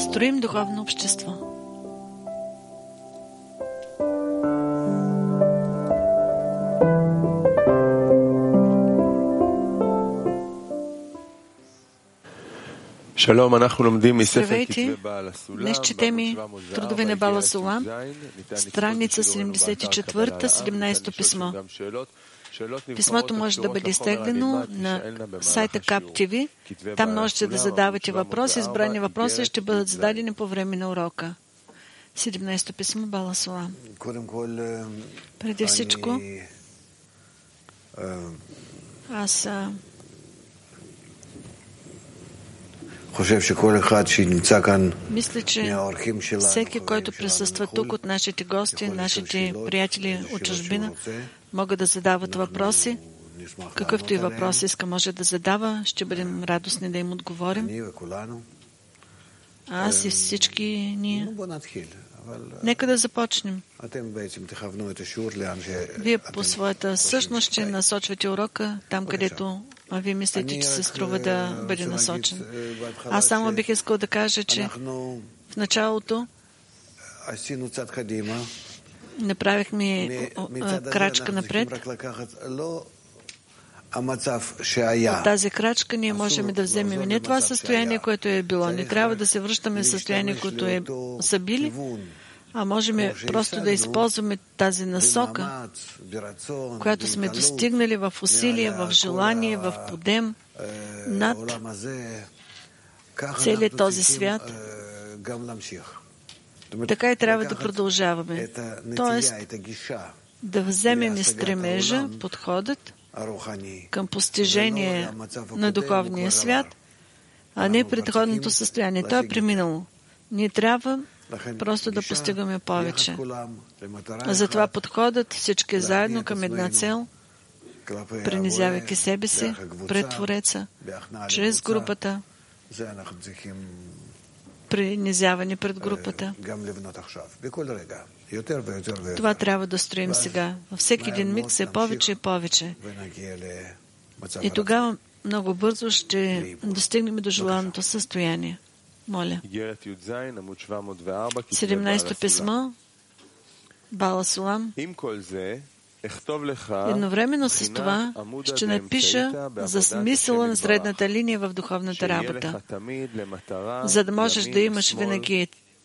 Строим духовно общество. Здравейте! Днес четем и трудове на Бала Сулам, страница 74, 17 писмо. Писмото може да бъде изтеглено на сайта CAP-TV. Там можете да задавате въпроси. Избрани въпроси ще бъдат зададени по време на урока. 17 писмо Бала Сулам. Преди всичко, аз мисля, че всеки, който присъства тук от нашите гости, нашите приятели от чужбина, могат да задават въпроси. Какъвто и въпрос иска, може да задава. Ще бъдем радостни да им отговорим. Аз и всички ние. Нека да започнем. Вие по своята същност ще насочвате урока там, където вие мислите, че се струва да бъде насочен. Аз само бих искал да кажа, че в началото направихме крачка напред. От тази крачка ние можем да вземем не това състояние, което е било. Не трябва да се връщаме в състояние, което са били, а можем просто да използваме тази насока, която сме достигнали в усилие, в желание, в подем над целият този свят. Така и трябва да продължаваме. Тоест, да вземем стремежа, подходът към постижение на духовния свят, а не предходното състояние. То е преминало. Ние трябва просто да постигаме повече. Затова подходът всички заедно към една цел, принизявайки себе си пред Твореца, чрез групата, принизяване пред групата. Това трябва да строим сега. Във всеки един миг все повече и повече. И тогава много бързо ще достигнем до желаното състояние. Моля. 17 писмо, Бала Сулам. Едновременно с това ще напиша за смисъла на средната линия в духовната работа, за да можеш да имаш винаги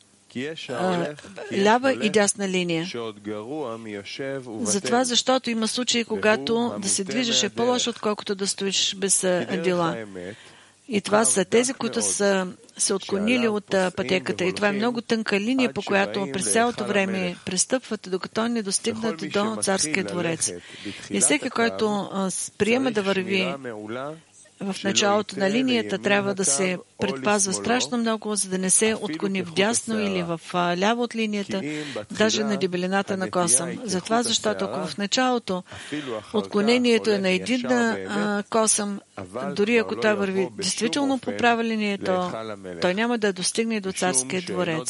лява и дясна линия. Затова, защото има случаи, когато да се движиш е по-лошо, отколкото да стоиш без дела. И това са тези, които са се отклонили от пътеката. И това е много тънка линия, по която през цялото време пристъпват, докато не достигнат до царския дворец. И всеки, който приема да върви в началото на линията, трябва да се предпазва страшно много, за да не се отклони вдясно или в ляво от линията, даже на дебелината на косъм. Затова, защото ако в началото отклонението е на един косъм, дори ако той върви действително по права линия, то той няма да достигне до царския дворец,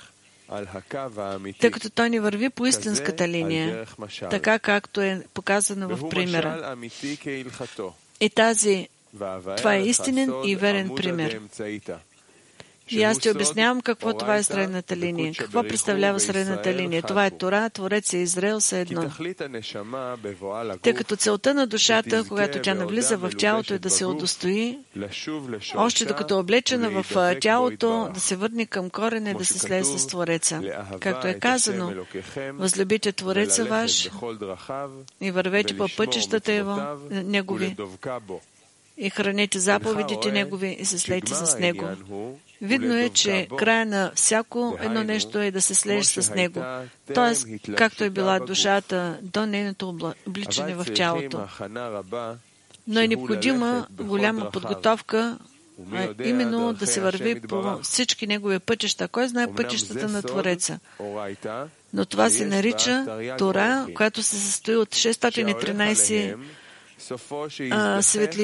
тъй като той не върви по истинската линия, така както е показано в примера. И това е истинен и верен пример. И аз ти обяснявам какво това е средната линия. Какво представлява средната линия? Това е Тора, Творец и Израел са едно. Тъй като целта на душата, когато тя навлиза в тялото, е да се удостои, още докато е облечена в тялото, да се върне към корена и да се слезе с Твореца. Както е казано, възлюбите Твореца ваш и вървете по пътищата негови, и хранете заповедите негови и се слейте с него. Видно е, че края на всяко едно нещо е да се слееш с него. Тоест, както е била душата до нейното обличане в тялото. Но е необходима голяма подготовка, именно да се върви по всички негови пътища. Кой знае пътищата на Твореца? Но това се нарича Тора, която се състои от 613 светлини.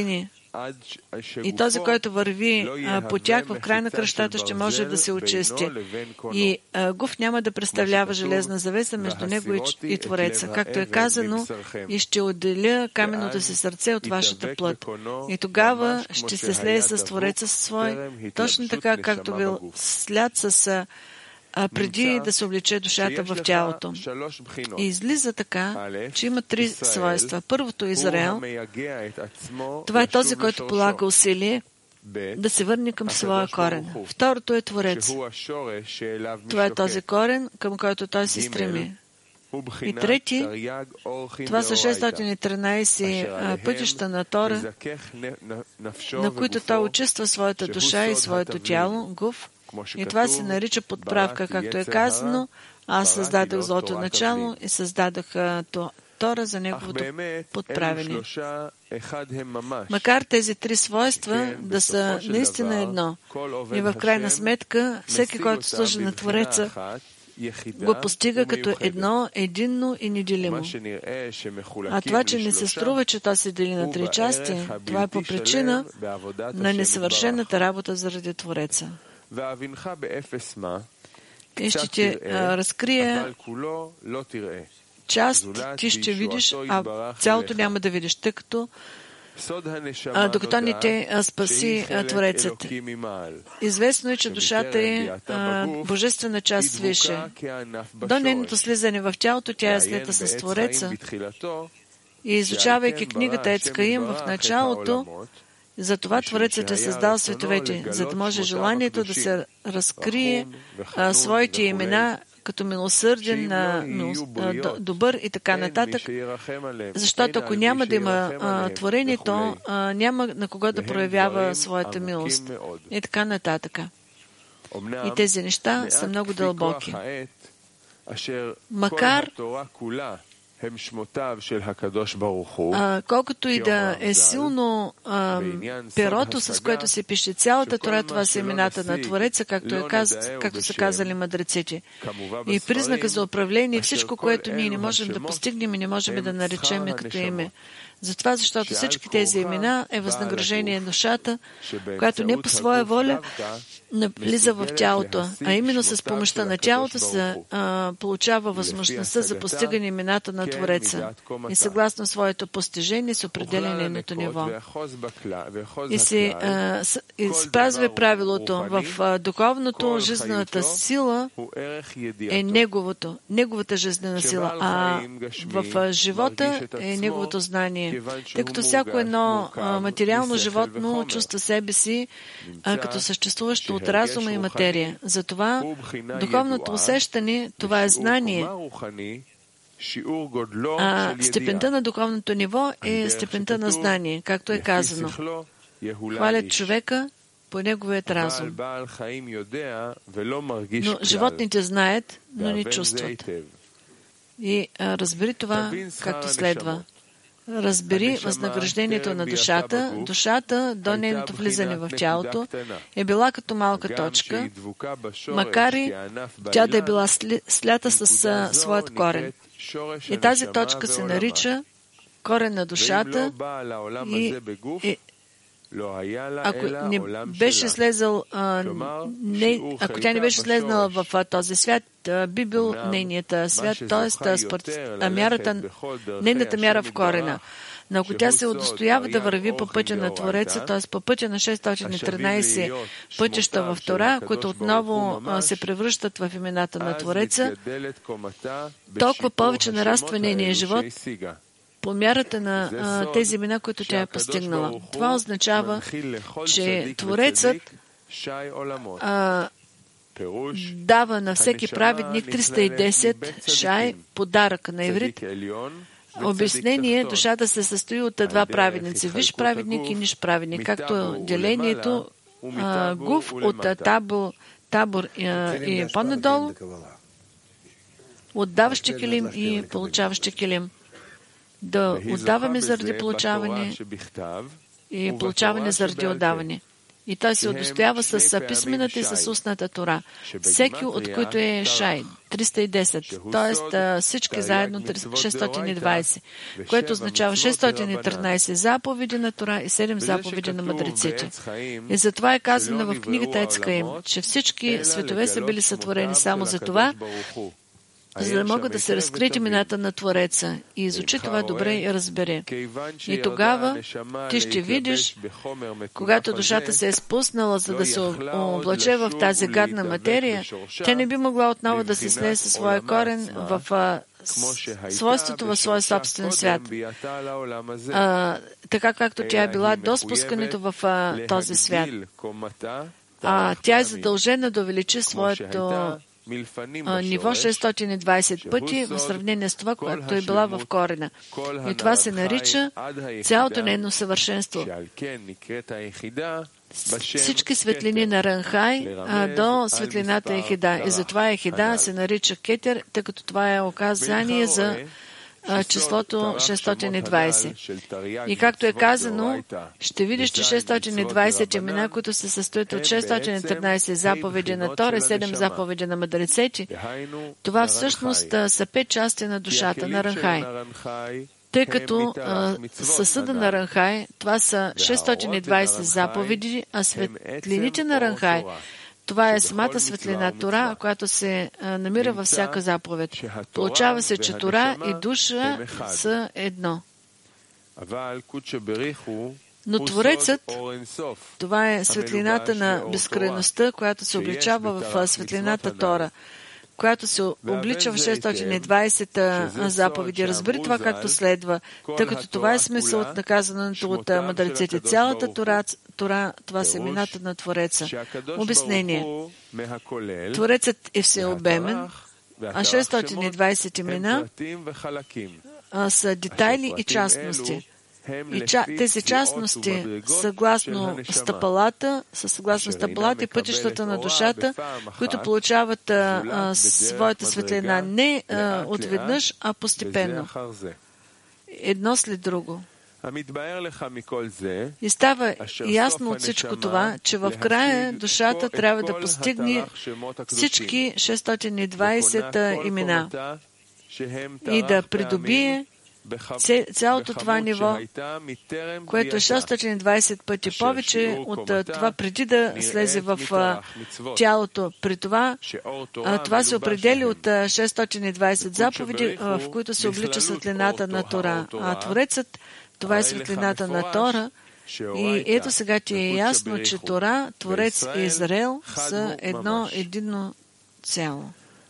И този, който върви по тях, в край на кръщата ще може да се очисти. И Гуф няма да представлява железна завеса между него и Твореца. Както е казано, и ще отделя каменното си сърце от вашата плът. И тогава ще се слее с Твореца свой, точно така, както бил слят с преди да се облече душата в тялото. И излиза така, че има три свойства. Първото Израел, това е този, който полага усилие да се върне към своя корен. Второто е Творец. Това е този корен, към който той се стреми. И трети, това са 613 пътища на Тора, на които той очиства своята душа и своето тяло, Гуф. И това се нарича подправка, както е казано. Аз създадох злото начало и създадох Тора за неговото подправяне. Макар тези три свойства да са наистина едно. И в крайна сметка, всеки, който служи на Твореца, го постига като едно, единно и неделимо. А това, че не се струва, че то се дели на три части, това е по причина на несъвършената работа заради Твореца. И ще ти разкрия част, ти ще видиш, а цялото няма да видиш, тъй като докато не те спаси Творецът. Известно е, че душата е божествена част свише. До нейното слизане в тялото, тя е слета с Твореца. И изучавайки книгата Ец Хаим в началото, затова Творецът е създал световете, за да може желанието да се разкрие своите имена като милосърден, добър и така нататък. Защото ако няма да има творение, то няма на кого да проявява своята милост. И така нататък. И тези неща са много дълбоки. Макар колкото и да е силно перото, с което се пише цялата Тора, това са имената на Твореца, както са казали мъдреците. И признака за управление, всичко, което ние не можем да постигнем и не можем да наречем като име. Затова, защото всички тези имена е възнаграждение на душата, която не по своя воля влиза в тялото, а именно с помощта на тялото се получава възможността за постигане имената на Твореца и съгласно своето постижение с определеното ниво. И се спазва правилото в духовното, жизнената сила е неговата жизнена сила, а в живота е неговото знание. Тъй като всяко едно материално животно чувства себе си като съществуващо от разума и материя. Затова духовното усещане, това е знание. Степента на духовното ниво е степента на знание, както е казано. Хвалят човека по неговият разум. Но животните знаят, но не чувстват. И разбери това както следва. Разбери възнаграждението на душата. Душата до нейното влизане в тялото е била като малка точка, макар и тя да е била слята с своят корен. И тази точка се нарича корен на душата и ако не беше слезал, ако тя не беше слезнала в този свят, би бил нейният свят, т.е. нейната мяра в корена. Но ако тя се удостоява да върви по пътя на Твореца, т.е. по пътя на 613 пътища в Тора, които отново се превръщат в имената на Твореца, толкова повече нараства нейния живот по мярата на тези имена, които тя е постигнала. Това означава, че Творецът дава на всеки праведник 310 шай, подарък на иврит. Обяснение, душата се състои от два праведници, виш праведник и ниш праведник, както делението Гуф от табор и по-надолу, отдаващи килим и получаващи килим. Да отдаваме заради получаване и получаване заради отдаване. И той се удостоява с писмената и с устната Тора. Всеки от които е Шай, 310, т.е. всички заедно 620, което означава 613 заповеди на Тора и 7 заповеди на мъдреците. И затова е казано в книгата Ец Хаим, че всички светове са били сътворени само за това, за да могат да се разкрият имената на Твореца и изучи това добре и разбере. И тогава ти ще видиш, когато душата се е спуснала, за да се облаче в тази гадна материя, тя не би могла отново да се слее със своя корен в свойството в своя собствен свят. Така както тя е била до спускането в този свят. Тя е задължена да увеличи своето ниво 620 пъти в сравнение с това, което е била в корена. И това се нарича цялото нейно съвършенство. Всички светлини на Ранхай до светлината Ехида. И затова Ехида се нарича Кетер, тъй като това е указание за числото 620. И както е казано, ще видиш, че 620 имена, които се състоят от 613 заповеди на Тора и 7 заповеди на мъдреците, това всъщност са 5 части на душата на Ранхай. Тъй като съсъда на Ранхай, това са 620 заповеди, а светлините на Ранхай, това е самата светлина Тора, която се намира във всяка заповед. Получава се, че Тора и душа са едно. Но Творецът, това е светлината на безкрайността, която се обличава в светлината Тора, която се облича в 620 заповеди. Разбери това както следва, тъй като това е смисъл от наказаното от мъдреците. Цялата Тора, това са имената на Твореца. Обяснение. Творецът е всеобемен, а 620 имена са детайли и частности. И тези частности, съгласно стъпалата и пътищата на душата, които получават своята светлина не отведнъж, а постепенно. Едно след друго. И става ясно от всичко това, че в края душата трябва да постигне всички 620 имена и да придобие цялото това ниво, което е 620 пъти повече от това преди да слезе в тялото. При това, това се определя от 620 заповеди, в които се облича светлината на Тора. А Творецът, това е светлината на Тора. И ето сега ти е ясно, че Тора, Творец и Израел са единно цяло.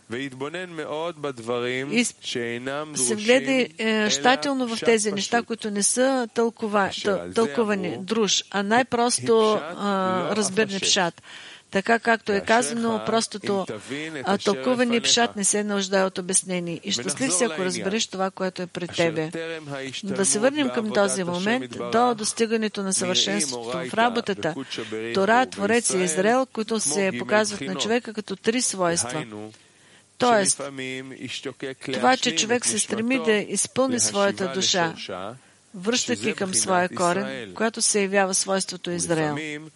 И се вгледай щателно в тези неща, които не са тълкувани друж, а най-просто разбирни пшат. Така както е казано, простото тълкуване пшат не се нуждае от обяснение. И щастлив си, ако разбереш това, което е пред тебе. Но да се върнем към този момент до достигането на съвършенството в работата. Тора, Творец и Израел, които се показват на човека като три свойства. Тоест, това, че човек се стреми да изпълни своята душа, връщайки към своя корен, която се явява свойството Израел.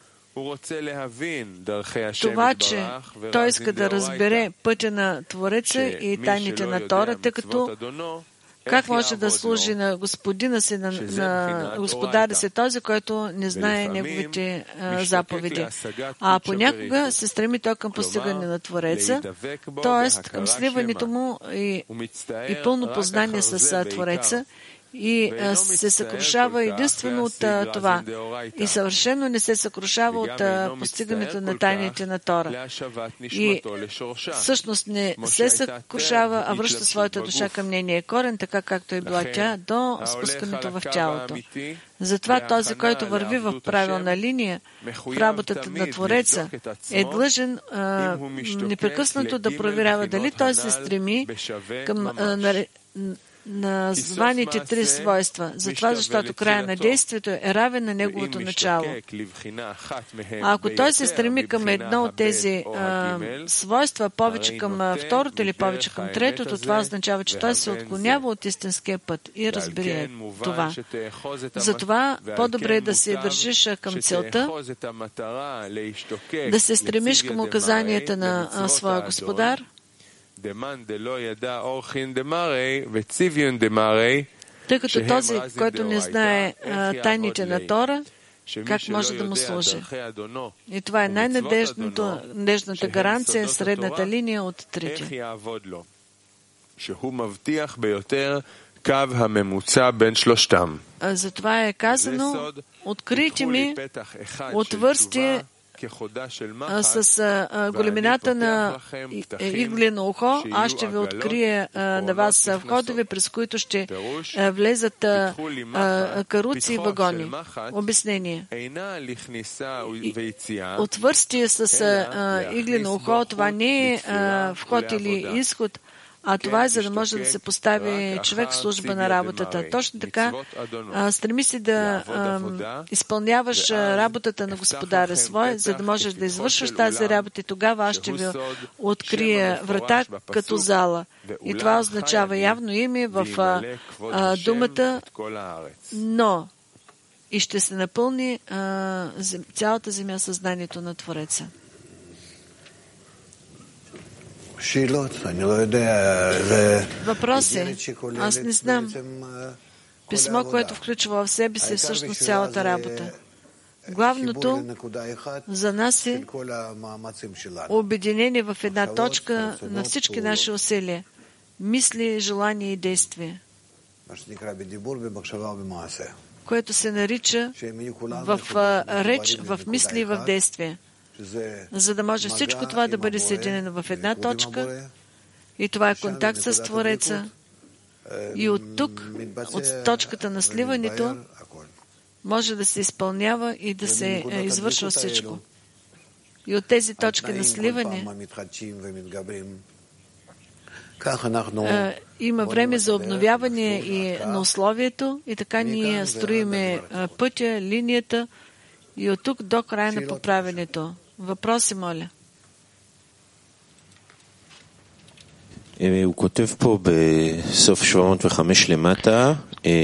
Това, че той иска да разбере пътя на Твореца и тайните на Тора, тъй като как може да служи на господина си, на господаря си този, който не знае неговите заповеди. А понякога се стреми той към постигане на Твореца, т.е. към сливането му и пълно познание с Твореца, и се съкрушава единствено от това. И съвършено не се съкрушава от постигането на тайните на Тора. И всъщност не се съкрушава, а връща своята душа към нейния корен, така както е била тя до спускането в тялото. Затова този, който върви в правилна линия в работата на Твореца, е длъжен непрекъснато да проверява дали той се стреми към названите три свойства. Затова, защото края на действието е равен на неговото начало. А ако той се стреми към едно от тези свойства, повече към второто или повече към третото, това означава, че той се отклонява от истинския път и разбира това. Затова по-добре е да се държиш към целта, да се стремиш към указанията на своя Господар, тъй като този, който не знае тайните на Тора, как може да му служи. И това е най-надежната гаранция, средната линия от трите. Затова е казано: открийте ми отвърстие с големината на иглено ухо, аз ще ви открия на вас входове, през които ще влезат каруци и вагони. Обяснение. Отвърстие с иглено ухо, това не е вход или изход, а това е за да може да се постави човек в служба на работата. Точно така, стреми си да изпълняваш работата на Господаря свой, за да можеш да извършваш тази работа и тогава аз ще ви открия врата като зала. И това означава явно име в думата «но» и ще се напълни цялата земя съзнанието на Твореца. Въпроси? Аз не знам. Писмо, което включва в себе си всъщност цялата работа. Главното за нас е обединение в една точка на всички наши усилия. Мисли, желания и действия. Което се нарича в реч, в мисли и в действие. За да може всичко това да бъде съединено в една точка, и това е контакт с Твореца, и от тук, от точката на сливането, може да се изпълнява и да се извършва всичко. И от тези точки на сливане има време за обновяване и на условието, и така ние строиме пътя, линията, и от тук до края на поправенето. Въпроси, моля. הוא כותב פה בסוף 705 למטה,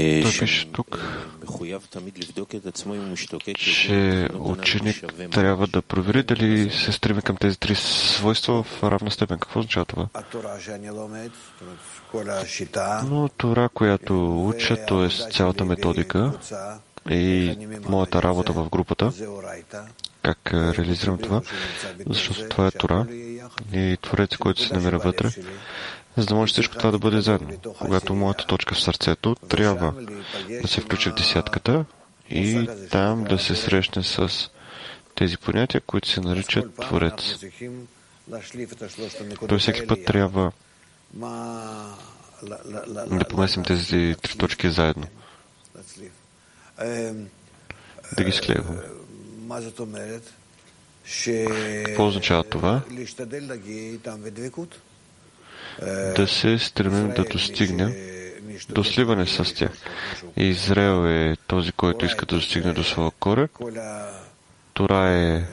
מחויב תמיד לבדוק את עצמו אם הוא משתוקק, ученик трябва да провери дали се стреми към тези три свойства в равна степен. Какво означава това? Но Тора, която уча, т.е. цялата методика и моята работа в групата, как реализирам това, защото това е Тора и Творец, който се намира вътре, за да може всичко това да бъде заедно. Когато моята точка в сърцето трябва да се включи в десятката и там да се срещне с тези понятия, които се наричат Творец. Той всеки път трябва да поместим тези три точки заедно. Да ги склеиваме. Какво означава това? Да се стремим да достигнем до сливане с тях. Израел е този, който иска да достигне до своя корен. Тора е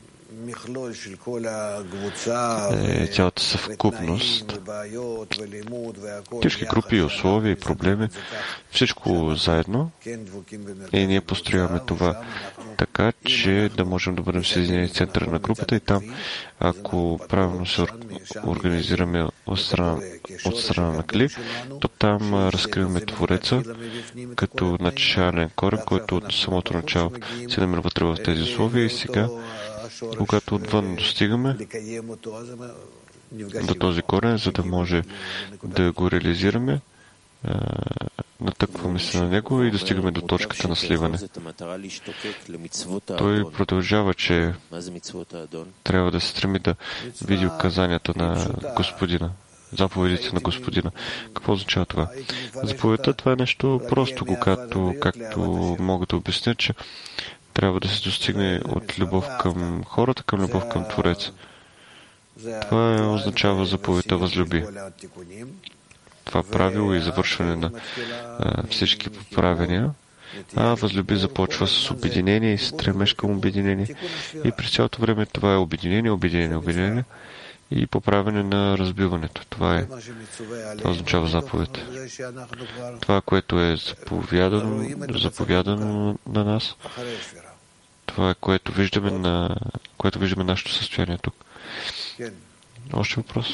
цялата съвкупност, тежки групи, условия и проблеми, всичко заедно, и ние построяваме това така, че да можем да бъдем съединени в центъра на групата и там, ако правилно се организираме от страна на Кли, то там разкриваме Твореца като начален корен, който от самото начало се намира вътре в тези условия и сега, когато отвън достигаме до този корен, за да може да го реализираме, натъкваме се на него и достигаме до точката на сливане. Той продължава, че трябва да се стреми да види указанията на Господина, заповедите на Господина. Какво означава това? Заповедта, това е нещо просто, както мога да обясня, че трябва да се достигне от любов към хората, към любов към Твореца. Това означава заповедта възлюби. това правило и завършване на всички поправения, а възлюби започва с обединение и стремеж към обединение. И през цялото време това е обединение и поправяне на разбиването. Това означава заповед. Това, което е заповядано на нас, това е което виждаме нашето състояние тук. Още въпрос?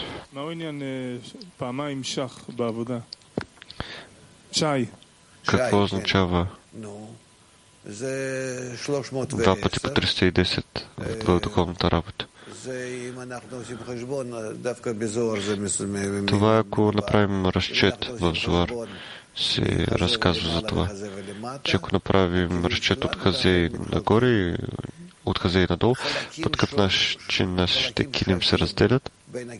Какво означава 2 пъти по 310 в духовната работа? Това, ако направим разчет в Зоар, се разказва за това, че ако направим разчет от Хазей нагоре и от Хазей надолу, по такъв начин нашите килим се разделят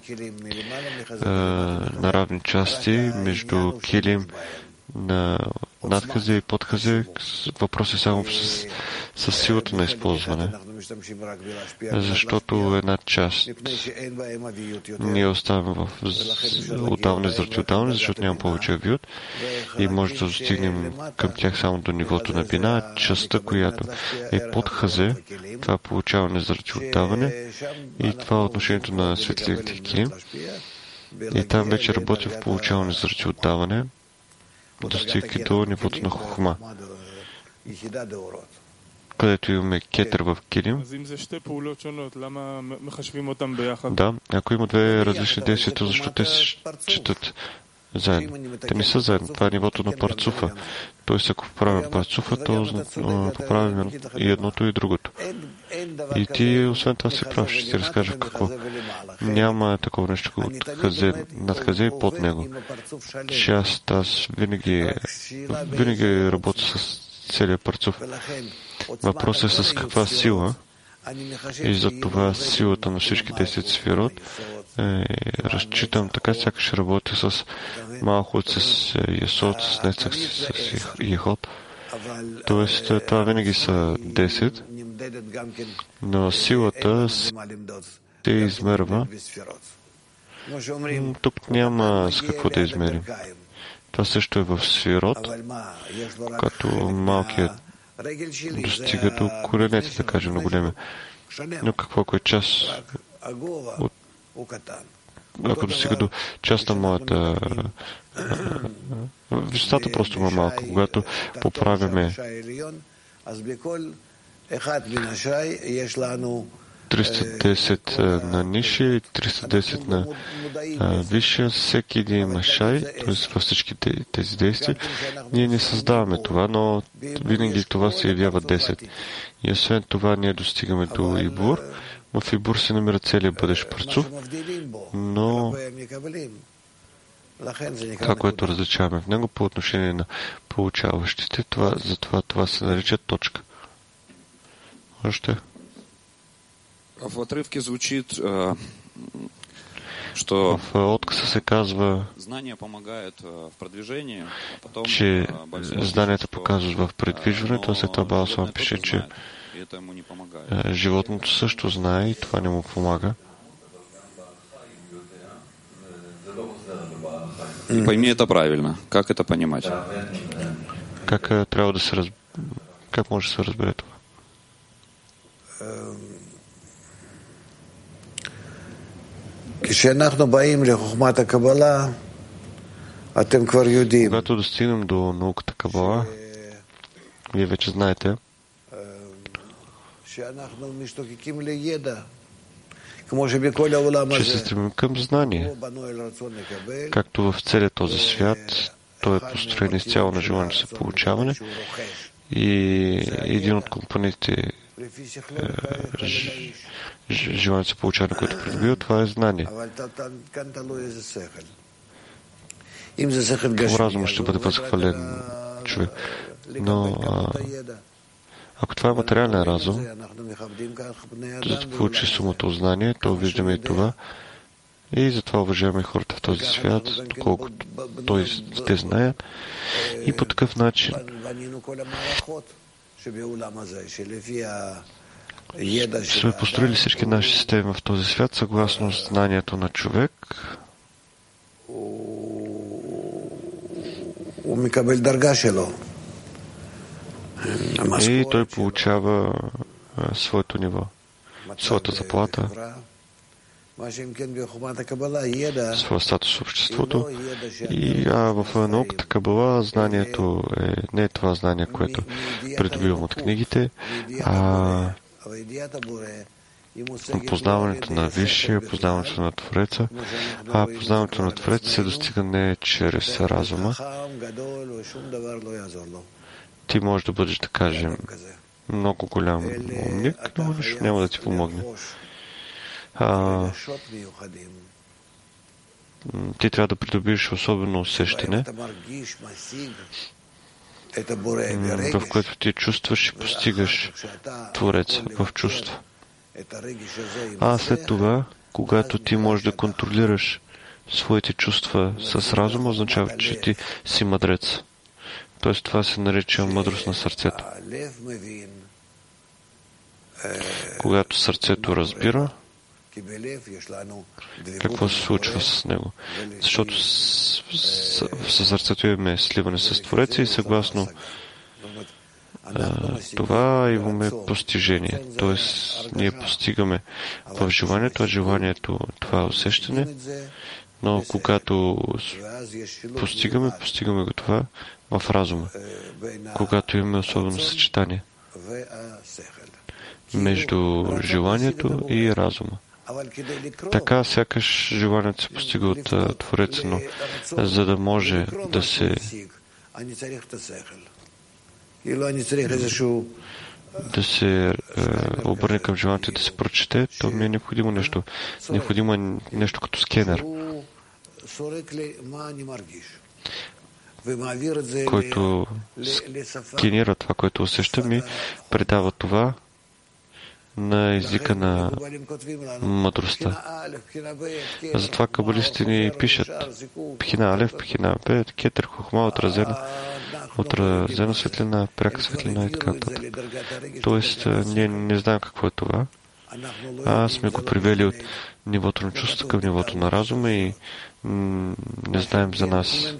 на равни части между килим на надхазе и подхазе. Въпрос е само с силата на използване. Защото една част ние оставаме в отдаване заради отдаване, защото няма повече авиот и може да достигнем към тях само до нивото на бина. Частта, която е под хазе, това получаване заради отдаване и това е отношението на светлините килим. И там вече работим в получаване заради отдаване, достигайки до нивото на хохма, където имаме кетър в килим. Да, ако има две различни действия, то защо те се четат заедно? Те не са заедно. Това е нивото на парцуфа. Тоест, ако поправим парцуфа, то поправим и едното и другото. И ти, освен това, си прав. Ще ти разкажа какво. Няма такова нещо над хазе и под него. Аз винаги работя с целият парцуф. Въпросът е с каква сила, и за това силата на всички 10 сферот разчитам така, сякаш работя с Малхут, с Есод, с Нецах, с Еход. Тоест, това винаги са 10, но силата се измерва. Тук няма с какво да измерим. Това също е в сферот, като малкият достига до коленете, да кажем, на големи. Но какво е част от... Ако достига до част на моята... Висотата просто ма малко. Когато поправяме 310 на ниша и 310 на висша, всеки един машай, т.е. във всички тези действия, ние не създаваме това, но винаги това се явява 10. И освен това ние достигаме до Ибур. В Ибур се намира целият бъдещ парцуф, но това, което различаваме в него по отношение на получаващите, затова това се нарича точка. Още? В отрывке звучит, что в отказа се казва, че знанията показват в предвижването, а след това Баласвам пише, че животното също знае и това не му помага. Пойми это правильно. Как это понимать? Как трябва да се как може да се разбере това? Когато достигнем до науката Кабала, вие вече знаете, че се стремим към знание. Както в целия този свят, той е построен изцяло на желание за получаване и един от компонентите желание за получаване, което придобива, това е знание. Към разума ще бъде възхвален човек. Но ако това е материален разум, за да получи сумата знание, то виждаме и това. И затова уважаваме хората в този свят, доколкото те знаят. И по такъв начин сме построили всички наши системи в този свят, съгласно знанието на човек. И той получава своето ниво, своята заплата, своя статус в обществото. И в науката Кабала знанието не е това знание, което придобивам от книгите, а познаването на Висшия, познаването на Твореца, а познаването на Твореца се достига не чрез разума. Ти можеш да бъдеш, да кажем, много голям умник, но нищо няма да ти помогне. Ти трябва да придобиеш особено усещане, в което ти чувстваш и постигаш Твореца в чувства. А след това, когато ти можеш да контролираш своите чувства с разума, означава, че ти си мъдрец. Тоест това се нарича мъдрост на сърцето. Когато сърцето разбира какво се случва с него. Защото със сърцето имаме сливане с Твореца и съгласно това имаме постижение. Тоест ние постигаме в желанието, а желанието това е усещане, но когато постигаме го това в разума, когато имаме особено съчетание между желанието и разума. Така сякаш желанието се постига от Твореца, но за да може да се обърне към желанието да се прочете, то ми е необходимо нещо. Необходимо е нещо като скенер, който сканира това, което усещам и предава това на езика на мъдростта. Затова кабалисти ни пишат Пхина Алев, Пхина Б, Кетер, Хохма, отразена светлина, пряка светлина и така нататък. Тоест, ние не знаем какво е това, а сме го привели от нивото на чувството към нивото на разума и не знаем за нас.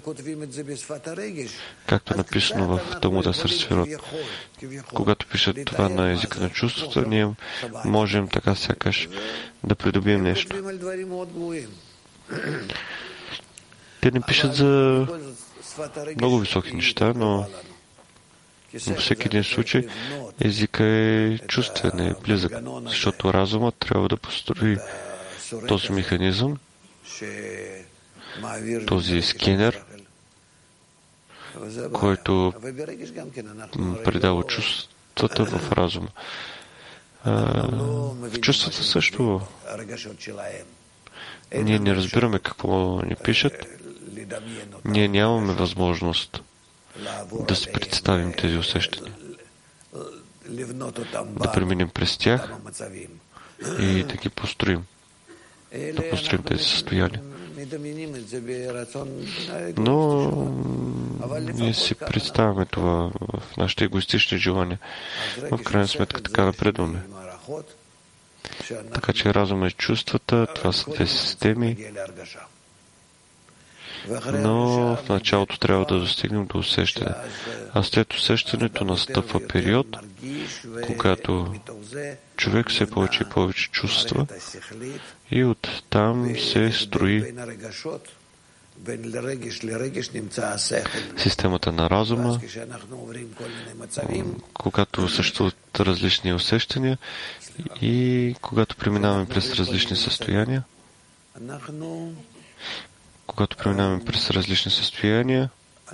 Както написано в Талмуда Сърсфирот, когато пишат това на езика на чувството, ние можем така сякаш да придобием нещо. Те не пишат за много високи неща, но във всеки един случай езика е чувствен, е близък, защото разумът трябва да построи този механизъм, този скенер, който предава чувствата в разума. В чувствата също ние не разбираме какво ни пишат. Ние нямаме възможност да си представим тези усещания, да преминем през тях и да ги построим, да построим тези състояния. Но ние си представяме това в нашите егоистични желания. В крайна сметка така напредваме. Така че разума и чувствата, това са две системи, но в началото трябва да достигнем до усещане. А след усещането настъпва период, когато човек все повече и повече чувства и оттам се строи системата на разума, когато съществуват различни усещания и когато преминаваме през различни състояния. Когато преминаваме през различни състояния,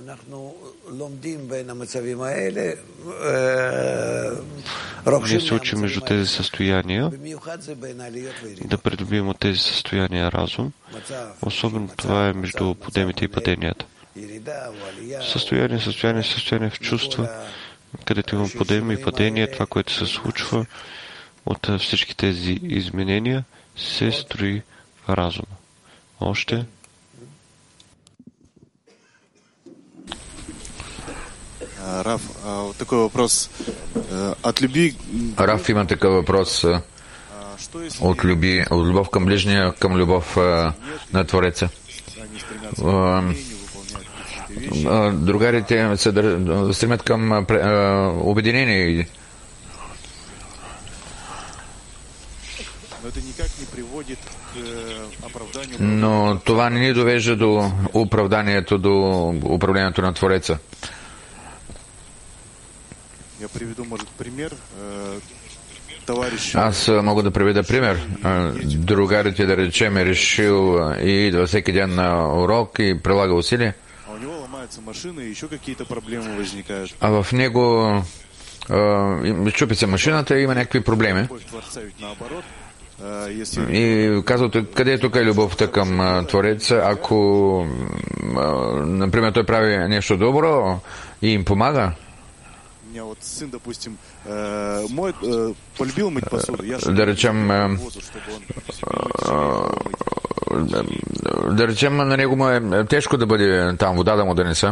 ние се учим между тези състояния да придобием от тези състояния разум. Особено това е между подемите и паденията. Състояние в чувства, където има подеми и падения, това, което се случва от всички тези изменения, се строи разума. Още Раф, такой вопрос. От любви... Раф има такъв въпрос. От любов към ближния, към любов на Твореца. другарите се стремят към обединение. Но това не ни довежда до оправданието, до управлението на Твореца. Аз мога да приведа пример. Другарите, да речем, е решил и идва всеки ден на урок и прилага усилия. А в него чупи се машината и има някакви проблеми. И казвате, къде е тук любовта към Твореца? Ако, например, той прави нещо добро и им помага, да речем, на него му е тежко да бъде там вода да му донеса.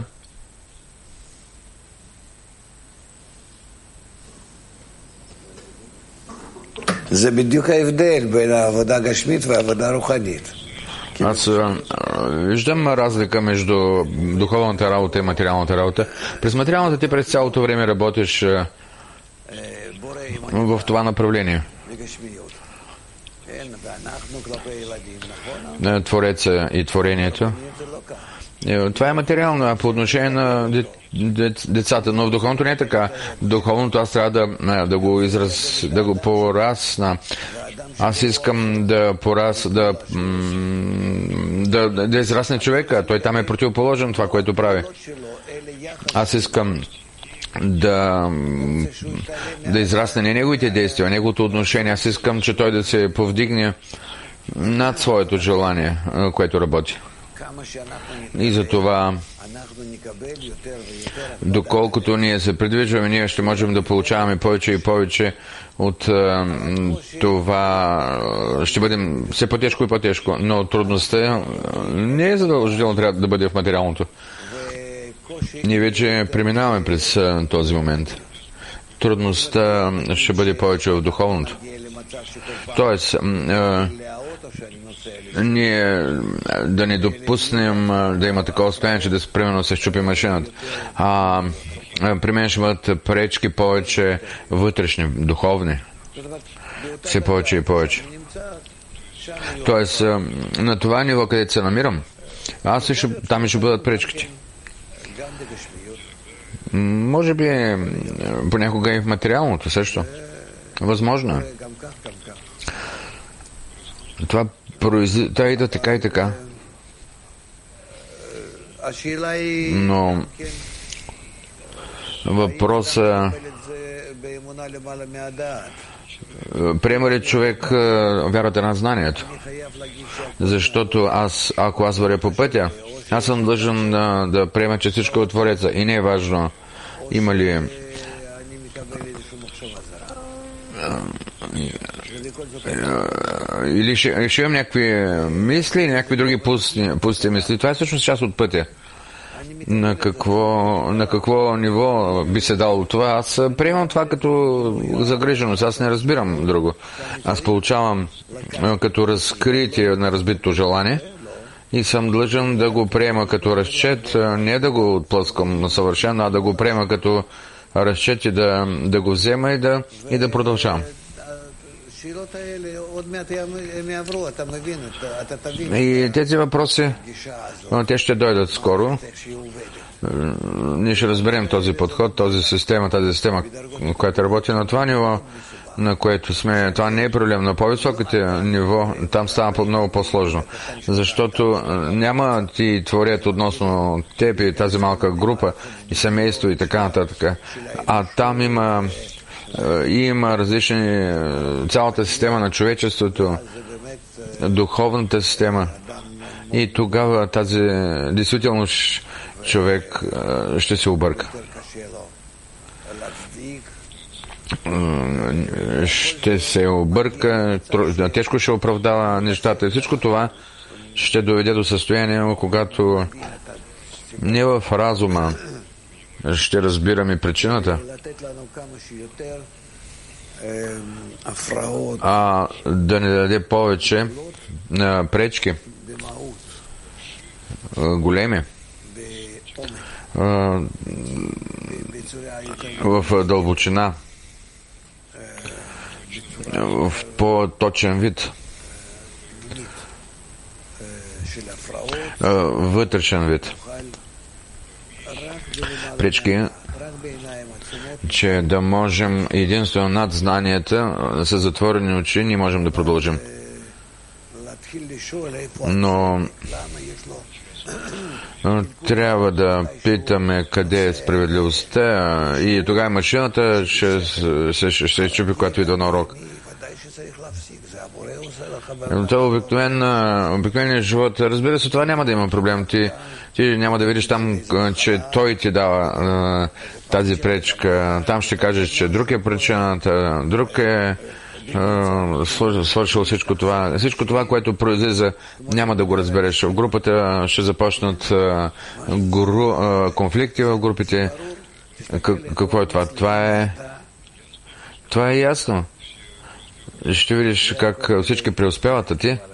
זה בדיוק ההבדל בין העבודה הגשמית והעבודה הרוחנית. Аз виждам разлика между духовната работа и материалната работа. През материалната ти през цялото време работиш в това направление. Твореца и творението. Това е материално, а по отношение на децата, но в духовното не е така. Духовното аз трябва да го порасна. Аз искам да израсне човека. Той там е противоположен това, което прави. Аз искам да израсне не неговите действия, неговото отношение. Аз искам, че той да се повдигне над своето желание, което работи. И за това, доколкото ние се придвижваме, ние ще можем да получаваме повече и повече от това. Ще бъдем все по-тежко и по-тежко, но трудността не е задължително трябва да бъде в материалното. Ние вече преминаваме през този момент. Трудността ще бъде повече в духовното. Тоест, ние да не допуснем да има такова състояние, че да примерно се щупи машината. При мен ще бъдат пречки повече вътрешни, духовни. Все повече и повече. Тоест, на това ниво, където се намирам, там ще бъдат пречките. Може би понякога и в материалното също. Възможно е. Това идва така и така. Но въпросът приема ли човек вярата на знанието? Защото ако аз вървя по пътя, аз съм длъжен да приема, че всичко е от Твореца. И не е важно има ли или ще имам някакви мисли или някакви други пусти мисли. Това е всъщност част от пътя. На какво ниво би се дало това? Аз приемам това като загриженост. Аз не разбирам друго. Аз получавам като разкритие на разбитото желание и съм длъжен да го приема като разчет, не да го отплъскам съвършено, а да го приема като разчет и да го взема и да продължавам. И тези въпроси, те ще дойдат скоро. Ние ще разберем този подход, тази система, която работи на това ниво, на което сме. Това не е проблем. На по-високите ниво там става много по-сложно. Защото няма ти творят относно теб и тази малка група и семейство и така нататък. А там има различни, цялата система на човечеството, духовната система. И тогава тази действително човек ще се обърка. Ще се обърка, тежко ще оправдава нещата и всичко това ще доведе до състояние, когато не в разума ще разбираме причината, а да не даде повече пречки, големи, в дълбочина, в по-точен вид, вътрешен вид. Пречки, че да можем единствено над знанията, с затворени очи, не можем да продължим. Но трябва да питаме къде е справедливостта и тогава машината ще се чупи, когато идва на урок. Това е обикновеният живот. Разбира се, това няма да има проблем. Ти няма да видиш там, че той ти дава тази пречка. Там ще кажеш, че друг е причината, друг е свършил всичко това. Всичко това, което произлиза, няма да го разбереш. В групата ще започнат конфликти в групите. Какво е това? Това е ясно. Ще видиш как всички преуспяват, а ти?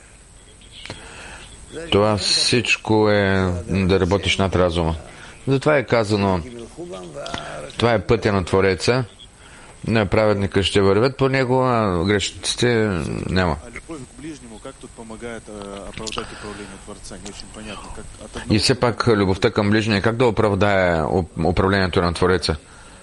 Това всичко е да работиш над разума. Затова е казано, това е пътя на Твореца. Праведника ще вървят по него, а грешниците няма. И все пак любовта към ближния, как да оправдае управлението на Твореца?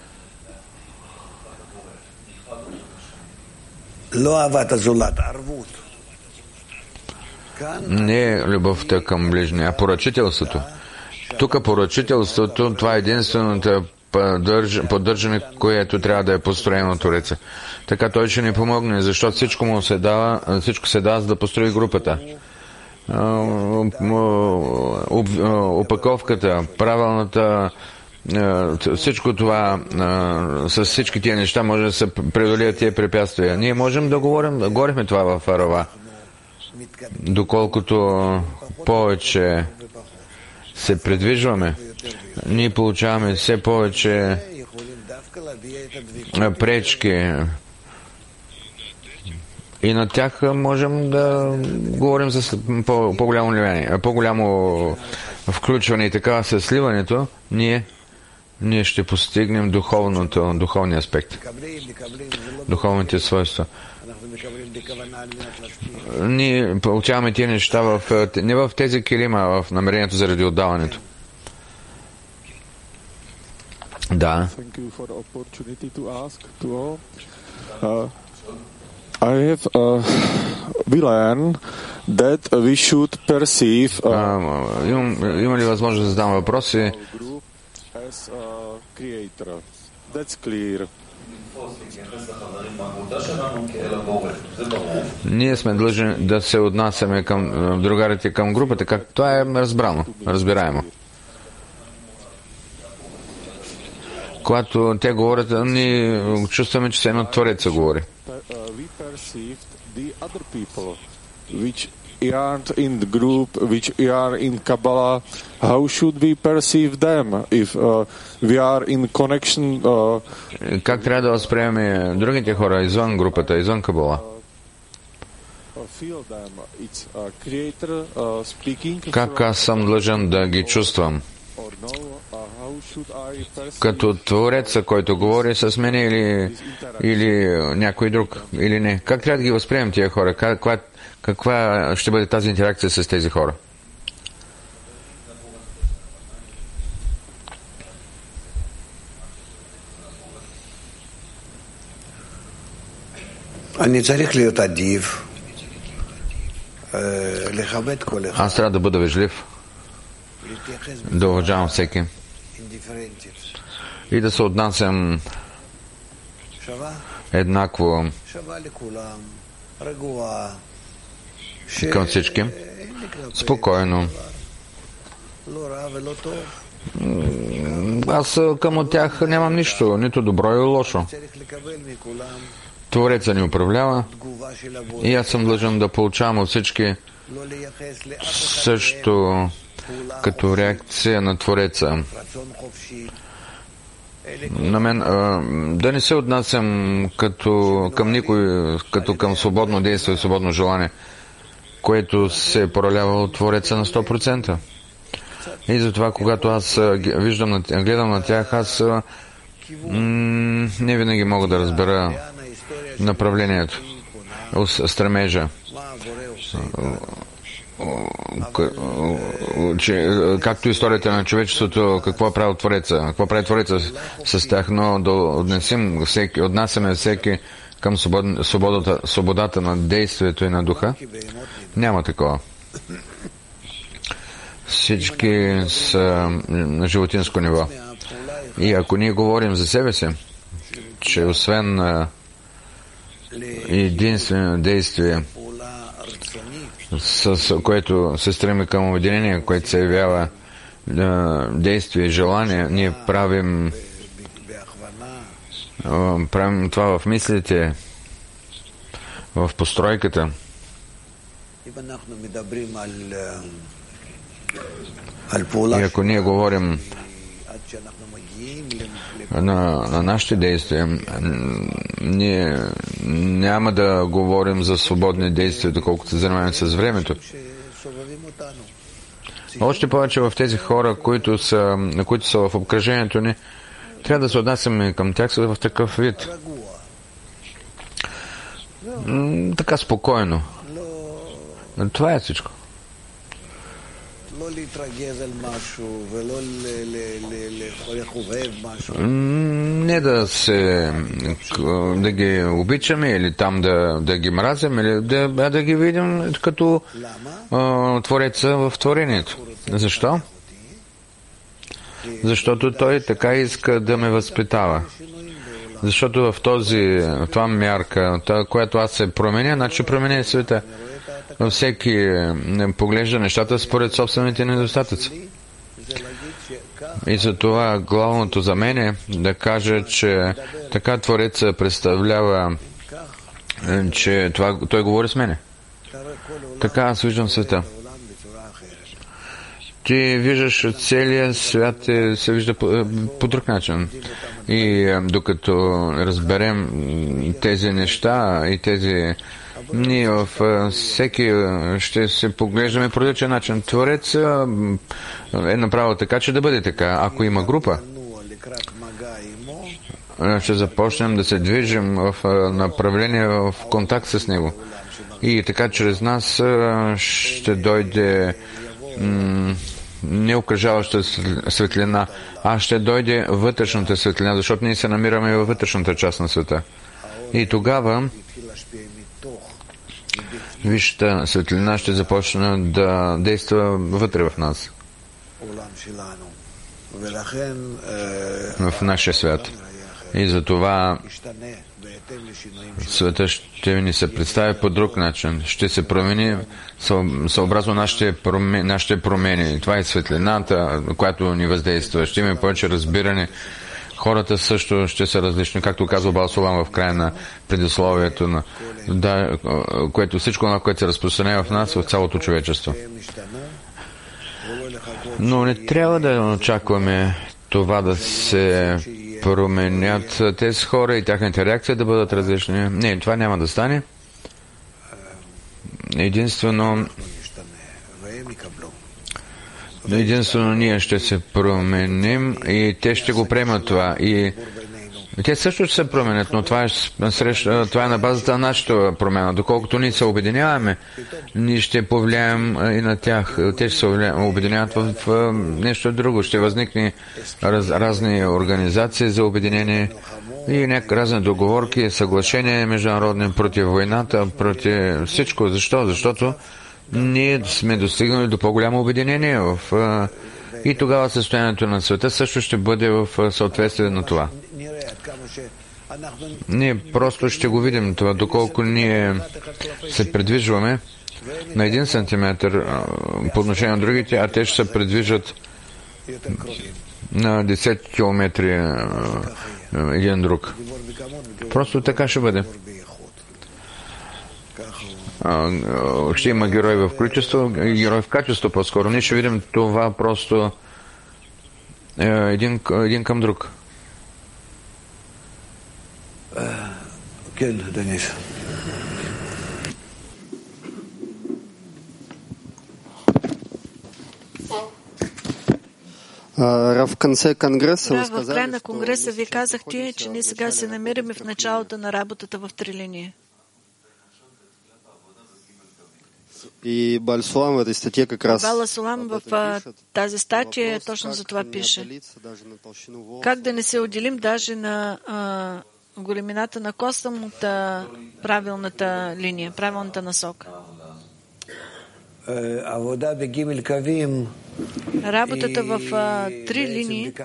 Не е любовта към ближния, а поръчителството. Тук поръчителството, това е единственото поддържане, което трябва да е построено от Твореца. Така той ще ни помогне, защото всичко се дава, за да построи групата. Опаковката, правилната, всичко това, с всички тия неща може да се преодолеят тия препятствия. Ние можем да говорихме това в Арава. Доколкото повече се придвижваме, ние получаваме все повече пречки и на тях можем да говорим за по-голямо влияние, по-голямо включване и така със сливането, ние ще постигнем духовния аспект, духовните свойства. Ние получаваме тия неща не в тези килима, а в намерението заради отдаването. Да. Има ли възможност да задам въпроси? Ние сме длъжни да се отнасяме към другарите, към групата, как това е разбираемо. Когато те говорят, ние чувстваме, че се едно Твореца говори. Aren't in the group, which are in Kabbalah, how should we perceive them if we are in connection? Как трябва да възприемем другите хора извън групата, извън Кабала? Как аз съм длъжен да ги чувствам? Като Твореца, който говори с мен или някой друг, или не? Как трябва да ги възприемем тия хора? Каква ще бъде тази интеракция с тези хора? Аз трябва да бъда вежлив, да уважавам всеки и да се отнасям еднакво към всички, спокойно. Аз към тях нямам нищо, нито добро и лошо. Твореца ни управлява и аз съм длъжен да получавам от всички също като реакция на Твореца. На мен да не се отнасям към никой, като към свободно действие, свободно желание, което се проявява от Твореца на 100%. И затова, когато аз гледам на тях, аз не винаги мога да разбера направлението, стремежа. Както историята на човечеството, какво прави Твореца с тях, но да отнасяме всеки към свободата на действието и на духа. Няма такова. Всички са на животинско ниво. И ако ние говорим за себе си, че освен единствено действие, с което се стреми към обединение, което се явява действие и желание, ние правим това в мислите, в постройката. И ако ние говорим на нашите действия, ние няма да говорим за свободни действия, доколкото се занимаваме с времето. Още повече в тези хора, които са в обкръжението ни, трябва да се отнасяме към тях в такъв вид. Така спокойно. Това е всичко. Не да ги обичаме или там да ги мразим, или да ги видим като Твореца в творението. Защо? Защото той така иска да ме възпитава. Защото в това мярка, която аз се променя, значи променя и света. Всеки поглежда нещата според собствените недостатъци. И за това главното за мен е да кажа, че така Твореца представлява, че той говори с мене. Така аз виждам света. Ти виждаш целият свят се вижда по друг начин. И докато разберем тези неща и тези... Ние всеки ще се поглеждаме по различен начин. Творец е направил така, че да бъде така. Ако има група, ще започнем да се движим в направление в контакт с него. И така чрез нас ще дойде не окръжаваща светлина, а ще дойде вътрешната светлина, защото ние се намираме във вътрешната част на света. И тогава висшата светлина ще започне да действа вътре в нас, в нашия свят. И затова света ще ни се представи по друг начин. Ще се промени съобразно нашите промени. Това е светлината, която ни въздейства. Ще има повече разбиране. Хората също ще са различни, както казва Балсолам в края на предисловието, което всичко това, което се разпространява в нас, в цялото човечество. Но не трябва да очакваме това да се променят тези хора и тяхната реакция да бъдат различни. Не, това няма да стане. Единствено ние ще се променим и те ще го приемат това. И те също ще се променят, но това е на базата на нашата промена. Доколкото ние се обединяваме, ние ще повлияем и на тях. Те ще се обединяват в нещо друго. Ще възникне разни организации за обединение и разни договорки, съглашения международни против войната, против всичко. Защо? Защото ние сме достигнали до по-голямо обединение и тогава състоянието на света също ще бъде в съответствие на това. Ние просто ще го видим това, доколко ние се придвижваме на 1 сантиметър по отношение на другите, а те ще се придвижат на 10 километри един друг. Просто така ще бъде. Ще има герой в количество, герой в качество по-скоро. Ние ще видим това просто един към друг. Денис. В края на Конгреса вие казахте, че ние сега се намираме в началото на работата в три линии. И Баал Сулам в этой статье как раз Баал Сулам в тази статия точно за това пише. Как да не се отделим даже на големината на косъм от правилната линия, правилната насока. Работата в три линии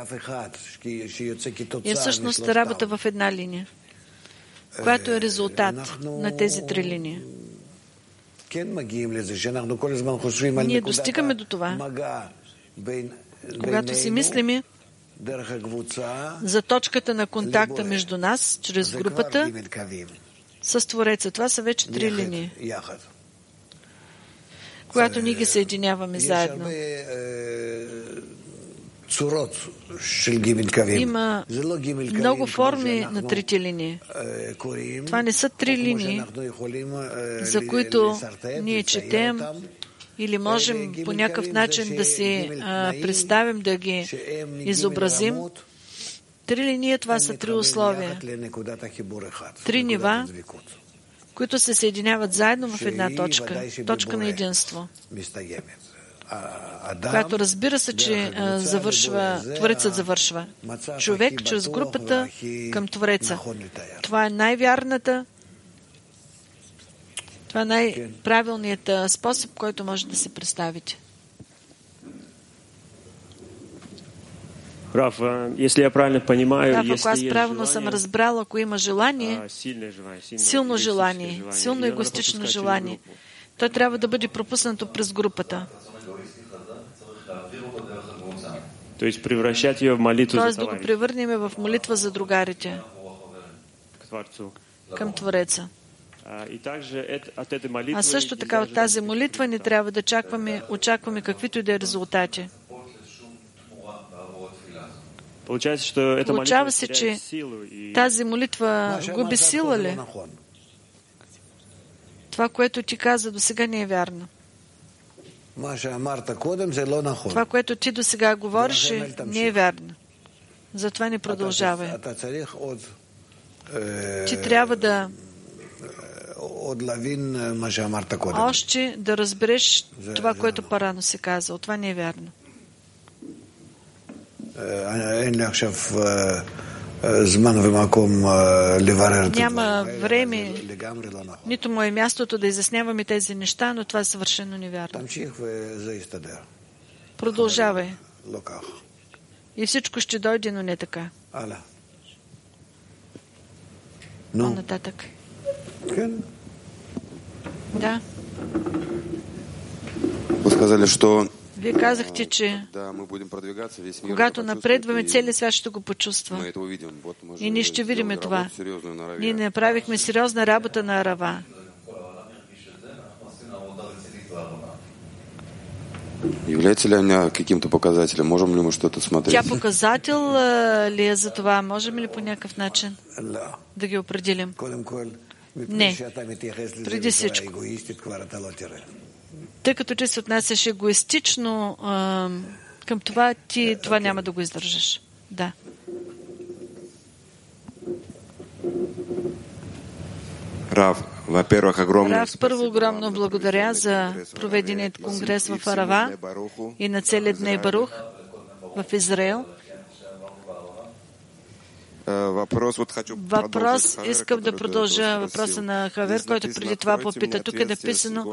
е всъщност работа в една линия, която е резултат на тези три линии. Ние достигаме до това, когато си мислиме за точката на контакта между нас, чрез групата, с Твореца. Това са вече три линии, когато ние ги съединяваме заедно. Има много форми на трите линии. Това не са три линии, за които ние четем или можем по някакъв начин да си представим, да ги изобразим. Три линии, това са три условия. Три нива, които се съединяват заедно в една точка. Точка на единство. Която разбира се, че Творецът завършва. Човек чрез групата към Твореца. Това е най-вярната, това е най-правилният способ, който може да се представите. Раф, если я правильно понимаю, ако аз правилно съм разбрал, ако има желание, силно желание, силно егоистично желание, то трябва да бъде пропуснато през групата. Тоест превращать ее в молитву за да го превърнем в молитва за другарите. Към Твореца. А също така от тази молитва не трябва да очакваме каквито и да е резултати. Получава се, че тази молитва губи сила ли? Това, което ти каза до сега, не е вярно. Това, което ти до сега говориш, не е вярно. Затова не продължавай. Ти трябва да още да разбереш това, което по-рано се каза. Това не е вярно. Няма време, нито му е мястото да изясняваме тези неща, но това е съвършено невярно. Продължавай. И всичко ще дойде, но не така. Нататък. Да. Вие казахте, че когато напредваме, целият свят ще го почувства. И ние ще видим това. Ние направихме сериозна работа на Арава. Является ли она каким-то показателем? Можем ли мы что-то смотреть? Тя показател ли е за това? Можем ли по някакъв начин да ги определим? Не. Преди всичко. Тъй като ти се отнасяш егоистично към това, ти това няма да го издържаш. Да. Рав, първо огромно благодаря за проведеният конгрес в Арава и на целият Бней Барух в Израел. Въпрос, искам да продължа въпроса на Хавер, който преди това попита. Тук е написано: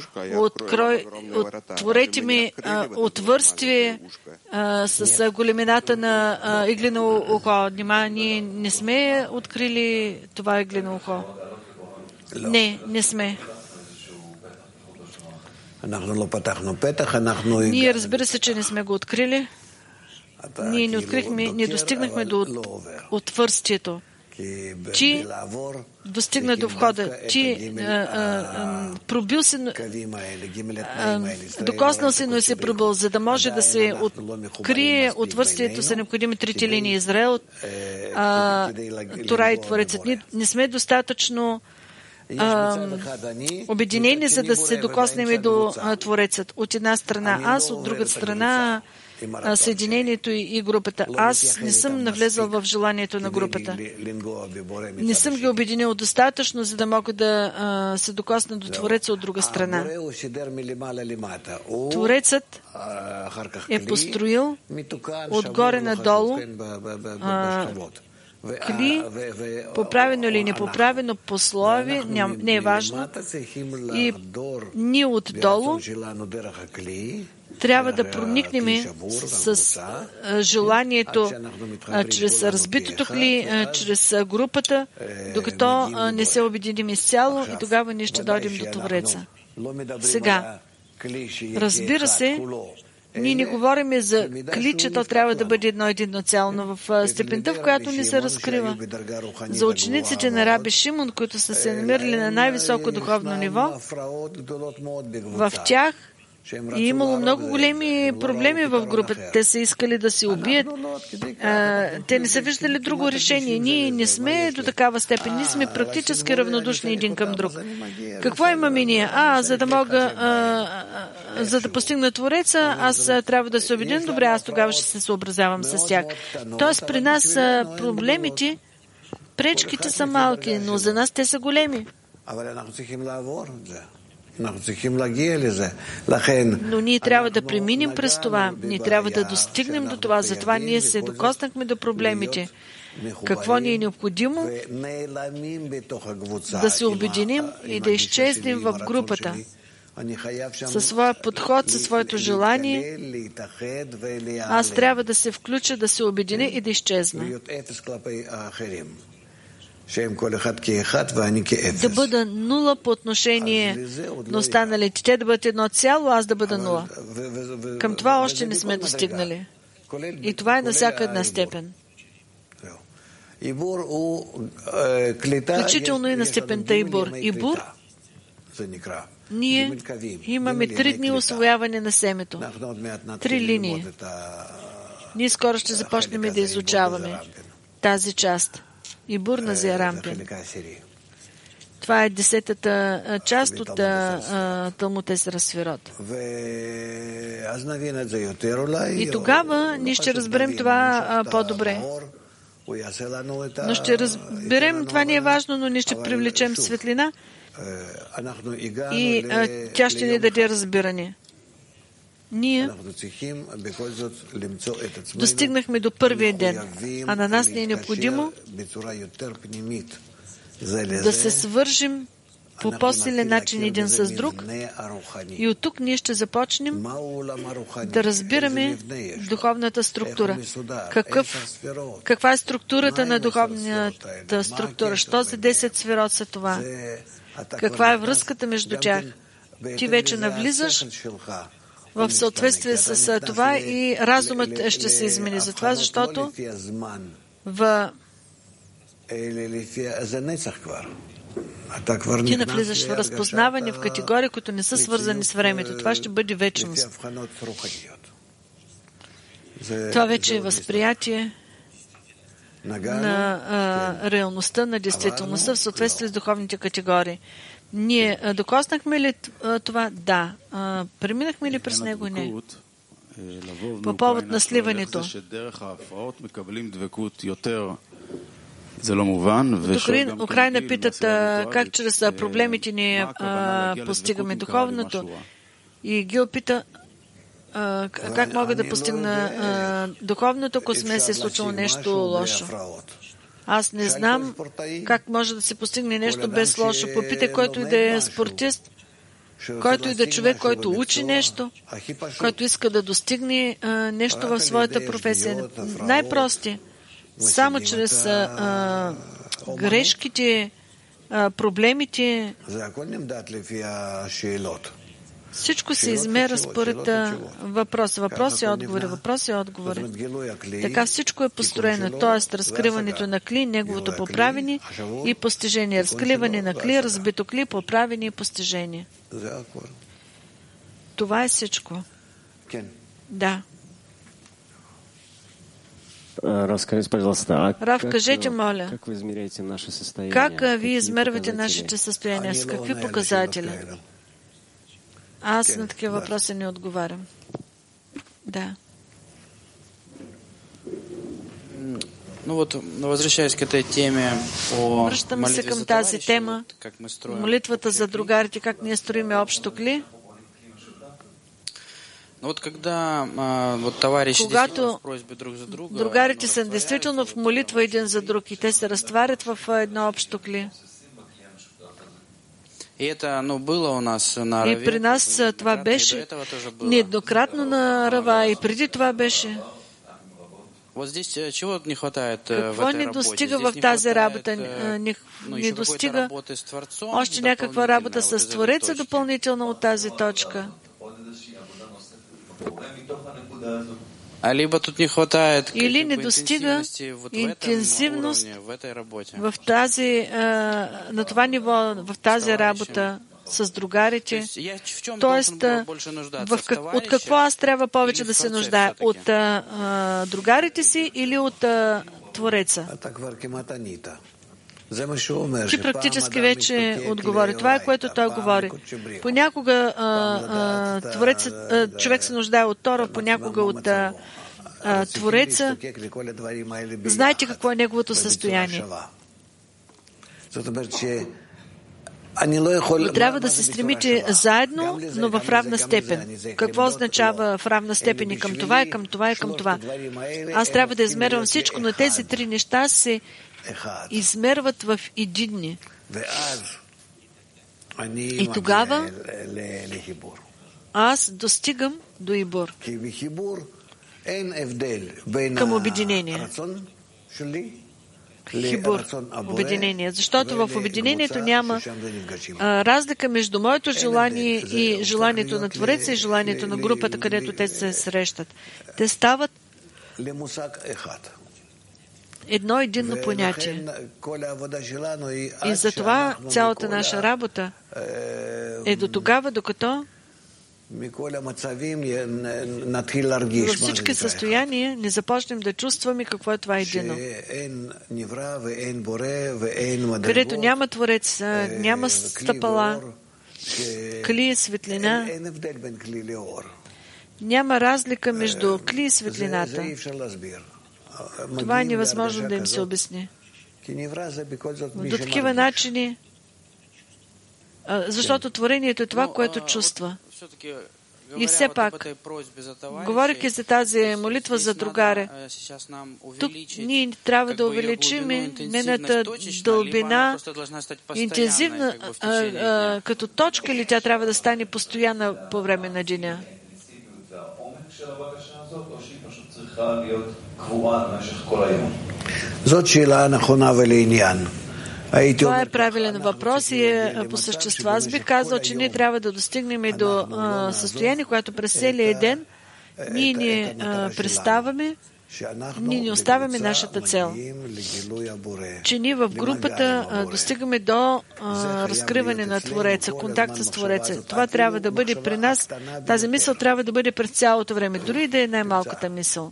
отворете ми отвърствие с големината на иглено ухо. Нима ние не сме открили това иглено ухо? Не сме. Ние, разбира се, че не сме го открили. Ние не достигнахме до отвърстието. Ти достигна до входа. Ти пробил се, докоснал се, но се пробил, за да може да се открие отвърстието за необходими трите линии. Израел, Тора и Творецът. Ние не сме достатъчно обединени, за да се докоснем и до Творецът. От една страна аз, от друга страна съединението и групата. Аз не съм навлезъл в желанието на групата. Не съм ги обединил достатъчно, за да мога да се докосна до Твореца от друга страна. Творецът е построил отгоре надолу кли, поправено или непоправено пословие, не е важно. И ние отдолу трябва да проникнем с желанието чрез разбитото кли, чрез групата, докато не се обединим изцяло и тогава ние ще дойдем до Твореца. Сега, разбира се, ние не говорим за кли, че то трябва да бъде едно цяло, но в степента, в която ни се разкрива. За учениците на Раби Шимон, които са се намирали на най-високо духовно ниво, в тях е имало много големи проблеми в групата. Те са искали да се убият. Те не са виждали друго решение. Ние не сме до такава степен. Ние сме практически равнодушни един към друг. Какво имаме ние? За да постигна Твореца, аз трябва да се обединя. Добре, аз тогава ще се съобразявам с тях. Тоест при нас проблемите, пречките са малки, но за нас те са големи. Но ние трябва да преминем през това. Ние трябва да достигнем до това. Затова ние се докоснахме до проблемите. Какво ни е необходимо? Да се обединим и да изчезнем в групата. Със своя подход, със своето желание, аз трябва да се включа, да се обединя и да изчезна. Да бъда нула по отношение на останалите. Те да бъдат едно цяло, аз да бъда нула. Към това още не сме достигнали. И това е на всяка една степен. Включително и на степента Ибур. Ибур, ние имаме 3 дни усвояване на семето. 3 линии. Ние скоро ще започнем да изучаваме тази част. Ибур на Зеарампин. Това е 10-та част от Талмуд Езра Сфирот. И тогава ние ще разберем това по-добре. Но ще разберем, това не е важно, но ние ще привлечем светлина и тя ще ни даде разбиране. Ние достигнахме до първия ден, а на нас не е необходимо да се свържим по по-силен начин един с друг и от тук ние ще започнем да разбираме духовната структура. Каква е структурата на духовната структура? Що за 10 сферот са това? Каква е връзката между тях? Ти вече навлизаш в съответствие с това и разумът ще се измени. Затова, защото ти навлизаш в разпознаване, в категории, които не са свързани с времето. Това ще бъде вечност. Това вече е възприятие на реалността, на действителността в съответствие с духовните категории. Ние докоснахме ли това? Да. Преминахме ли през него? Не. По повод на сливането. От Украина питат как чрез проблемите ни постигаме духовното. И Гил пита как мога да постигна духовното, ако сме се случило нещо лошо. Аз не знам как може да се постигне нещо без лошо. Попитай който и да е спортист, който и да е човек, който учи нещо, който иска да достигне нещо в своята професия. Най-прости. Само чрез грешките, проблемите, всичко се измеря според въпроса. Въпроси и отговори. Така всичко е построено. Т.е. разкриването на кли, неговото поправение и постижение. Разкриване на кли, разбито кли, поправение и постижение. Това е всичко. Да. Рав, кажете, моля, как вие измервате нашите състояния? С какви показатели? Аз на такива въпроси не отговарям. Да. Връщаме се към тази тема. Молитвата за другарите, как ние строиме общокли. Когато другарите са действително в молитва един за друг и те се разтварят в едно общокли. И при нас това беше нееднократно на Рава, и преди това беше. Какво ни достига в тази работа? Не достига още някаква работа с Твореца допълнително от тази точка. Или не достига интензивност в тази, на това ниво, в тази работа с другарите. Тоест, от какво аз трябва повече да се нуждая? От другарите си или от Твореца? Ти практически вече отговори. Това е, което той говори. Понякога човек се нуждае от Тора, понякога от Твореца. Знаете какво е неговото състояние. Но трябва да се стремите заедно, но в равна степен. Какво означава в равна степен и към това, и към това, и към това? Аз трябва да измервам всичко, но тези три неща се измерват в единни. И тогава аз достигам до Ибор, към обединение. Хибур, обединение. Защото в обединението няма разлика между моето желание и желанието на Твореца и желанието на групата, където те се срещат. Те стават едно единно понятие. И затова цялата наша работа е до тогава, докато във всички състояния не започнем да чувстваме какво е това едино. Където няма Творец, няма стъпала, кли и светлина, няма разлика между кли и светлината. Това е невъзможно да им се обясни. До такива начини, защото творението е това, което чувства. И все пак, говорейки за тази молитва за другаре, тук ние трябва да увеличим нейната дълбина, интензивна, като точка, или тя трябва да стане постоянна по време на деня? Това е правилен въпрос и по същество. Аз бих казал, че ние трябва да достигнем и до състояние, което през целия ден ние не преставаме, ние не оставяме нашата цел. Че ние в групата достигаме до разкриване на Твореца, контакт с Твореца. Това трябва да бъде при нас, тази мисъл трябва да бъде през цялото време, дори да е най-малката мисъл.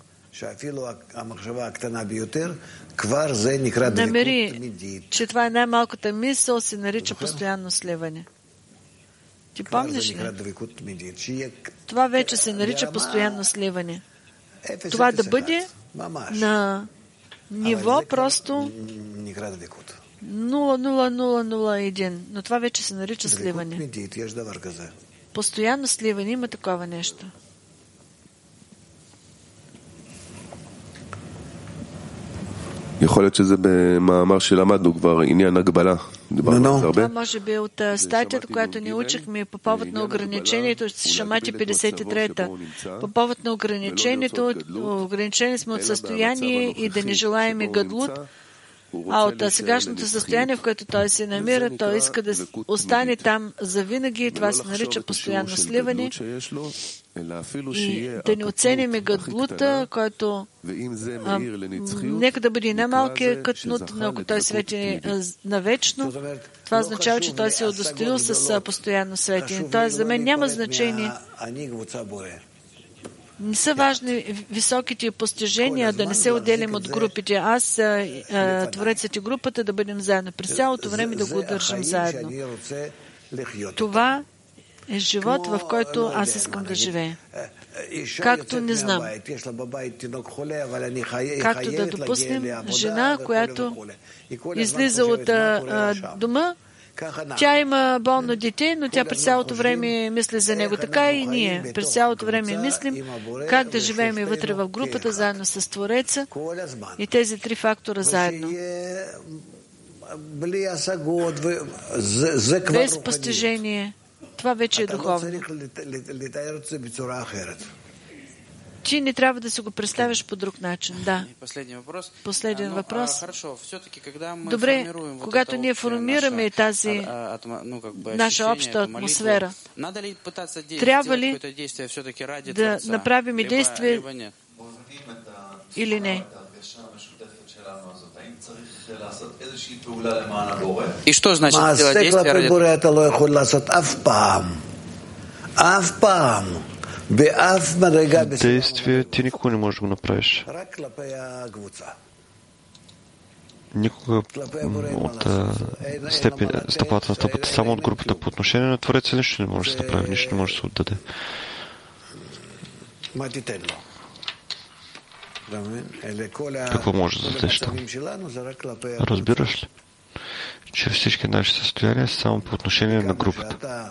Намери, че това е най-малката мисъл, се нарича постоянно сливане. Ти помниш ли? Това вече се нарича постоянно сливане. Това да бъде на ниво просто 0,0001, но това вече се нарича сливане. Постоянно сливане, има такова нещо. יכול להיות שזה במאמר שלמדנו כבר, עניין הגבלה. Това може би от статията, която ни учихме по повод на ограничението, Шамати 53-та. По повод на ограничението, ограничени сме от състояние и да не желаем гадлут, а от сегашното състояние, в което той се намира, той иска да остане там завинаги. Това се нарича постоянно сливане. И да не оцениме гадлута, който нека да бъде най-малкият кътнут, но ако той свети навечно, това означава, че той се е удостоил с постоянно светене. Тоест, за мен няма значение. Не са важни високите постижения, да не се отделим от групите. Аз, Творецът и групата, да бъдем заедно. През цялото време да го държим заедно. Това е живот, в който аз искам да живея. както не знам. Както да допуснем жена, която излиза от дома, тя има болно дете, но тя през цялото време мисли за него. Така и ние през цялото време мислим как да живеем и вътре в групата, заедно с Твореца, и тези три фактора заедно. Без постижение. Това вече е духовно. Ти не трябва да се го представиш по друг начин. Да. Последен въпрос. Добре, когато ние формираме тази наша обща атмосфера, трябва ли да направим действие или не? И что значит делать действие ради действие ти никога не можеш да го направиш. Никога от стъпата на стъпата, само от групата. По отношение на Твореца нищо не може да се направи, нищо не може да се отдаде. Какво може да дадеш там? Разбираш ли, че всички наши състояния са само по отношение на групата?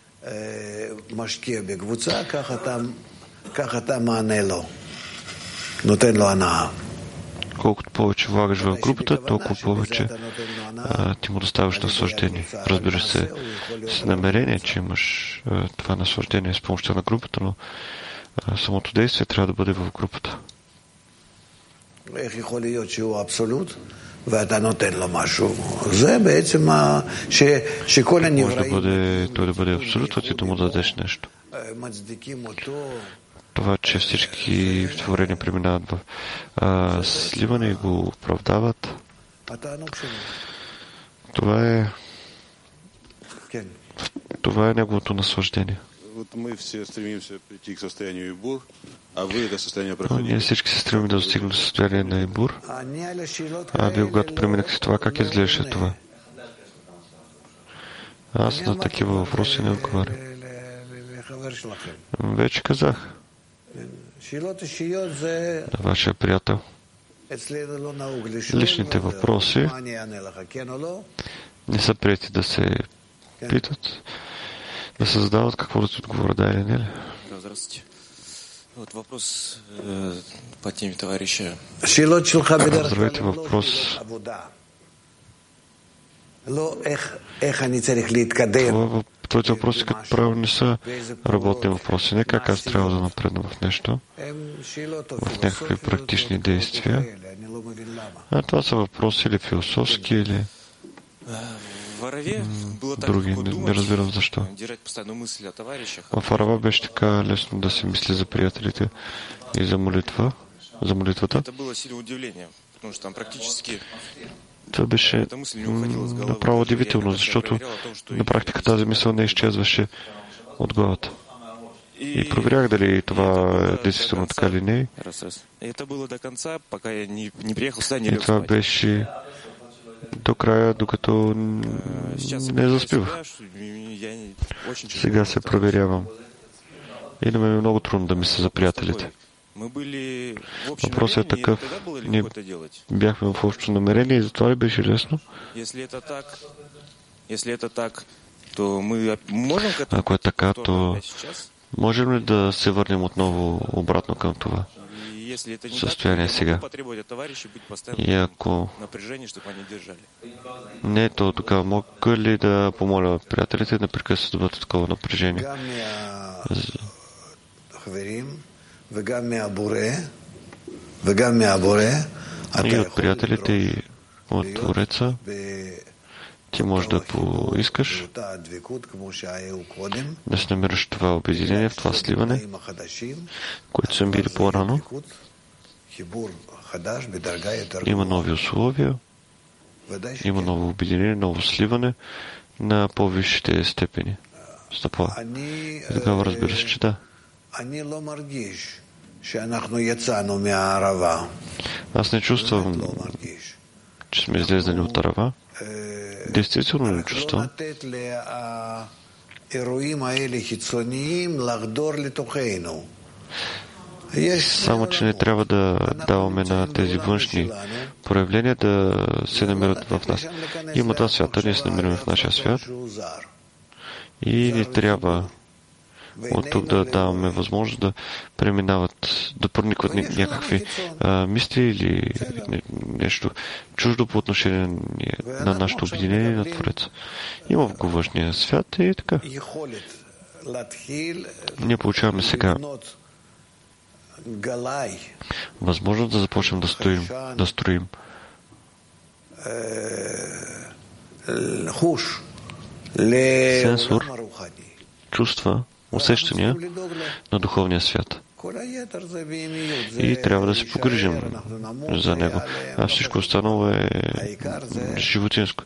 Колкото повече влагаш в групата, толкова повече ти му доставаш наслаждение. Разбира се, с намерение, че имаш това наслаждение с помощта на групата, но самото действие трябва да бъде в групата. ואתה נותן לו משהו. זה בעצם שכל הנבראים... Той да бъде абсолют, а ти да му дадеш нещо. Това, че всички творения преминават в сливане и го оправдават, това е неговото наслаждение. Ние всички се стремим да достигнем до състояние на Ибур. А вие, когато преминахте това, как изглеждаше това? Аз на такива въпроси не отговарям. Вече казах. На вашия приятел. Личните въпроси не са приети да се питат, да се задават какво да се отговоря, да или не ли? Здравствуйте. Вот вопрос по теме товарища. Здравейте, въпрос. Твоите въпроси като правило не са работни въпроси. Не как аз трябва да напредна в нещо, в някакви практични действия. А това са въпроси или философски, или други. Не разбирам защо. В Арава беше така лесно да се мисли за приятелите и за молитвата. Това беше направо удивително, защото на практика тази мисъл не изчезваше от главата. И проверях дали това е действително така или не. И това беше до края, докато не заспивах. Сега се проверявам. И на мен е много трудно да мисля за приятелите. Въпросът е такъв. Ние бяхме в общо намерение и затова ли беше лесно? Ако е така, то можем ли да се върнем отново обратно към това състояние сега? И ако не, то тогава мога ли да помоля приятелите да прекъснат да бъдат такова напрежение? И от приятелите, и от Твореца ти можеш да поискаш да се намираш това обединение, в това сливане, което са били по-рано. Има нови условия, има ново обединение, ново сливане на по-висшите степени. Стъпала. И тогава разбира се, че да. Аз не чувствам, че сме излезнали от Арава. Действително не чувствам. Само, че не трябва да даваме на тези външни проявления да се намират в нас. Има два свята, ние се намираме в нашия свят и не трябва от тук да даваме възможност да преминават, да проникват някакви мисли или нещо чуждо по отношение на нашето обединение на Твореца. Има в външния свят и така. Ние получаваме сега възможност да започнем да строим сенсор, чувства, усещания на духовния свят. И трябва да се погрижим за него. А всичко останало е животинско.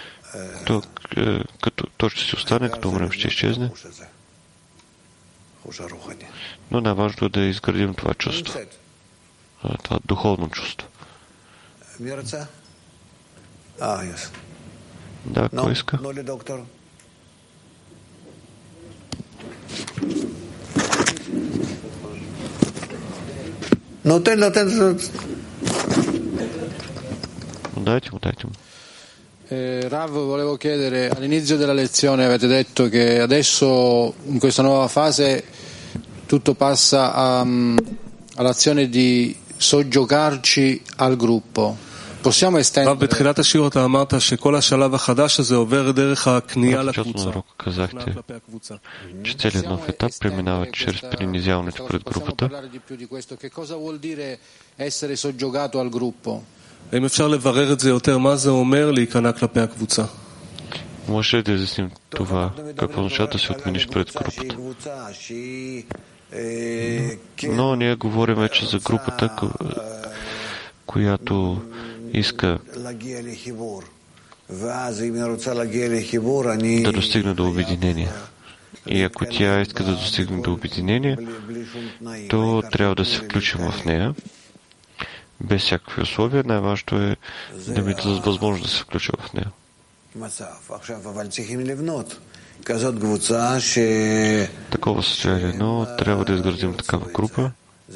То ще си остане, като умрем, ще изчезне. Но най-важно е да изградим това чувство. Това духовно чувство. Да, кой иска? Дайте му. Rav, volevo chiedere, all'inizio della lezione avete detto che adesso in questa nuova fase tutto passa all'azione di soggiogarci al gruppo. Possiamo estendere... בתחילת השיעור אתה אמרת שכל השלב החדש הזה עובר דרך הכניעה לקבוצה. Че целият нов етап преминава чрез принизяването пред групата. Che cosa vuol dire essere soggiogato al gruppo? האם אפשר לברר את זה יותר? מה זה אומר להיכנע כלפי הקבוצה? Може ли да изясним това? Какво означава да се отмениш пред групата? Но ние говорим вече за групата, която иска да достигне до обединение. И ако тя иска да достигне до обединение, то трябва да се включим в нея. Без всякакви условия, най-важното е да ми дадат възможност да се включа в нея. Такова състояние, но трябва да изградим такава група,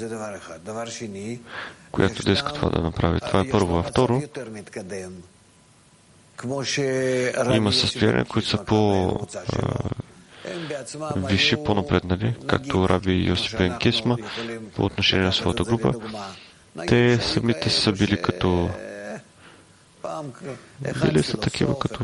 която да иска това да направи. Това е първо. А второ, има състояния, които са по-висши, по-напреднали, както Раби Йосиф бен Кисма по отношение на своята група. Те самите са били като... Били са такива като...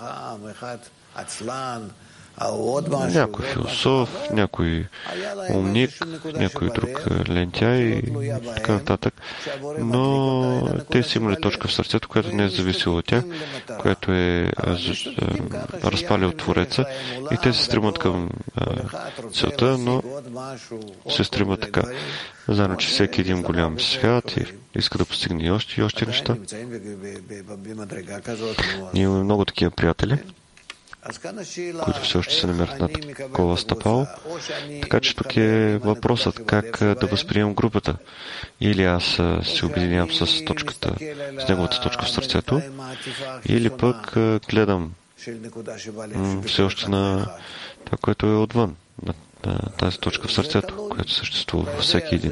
Някой философ, някой умник, някой друг лентяй и така нататък. Но те са имали точка в сърцето, която не е зависела от тях, която е разпалил Твореца и те се стремат към целта, но се стремат така. Заедно, че всеки един голям свят и иска да постигне и още неща. Ние имаме много такива приятели, които все още се намират на такова стъпало. Така че тук е въпросът как да възприемам групата. Или аз се обединявам с неговата точка в сърцето, или пък гледам все още на това, което е отвън, на тази точка в сърцето, която съществува във всеки един.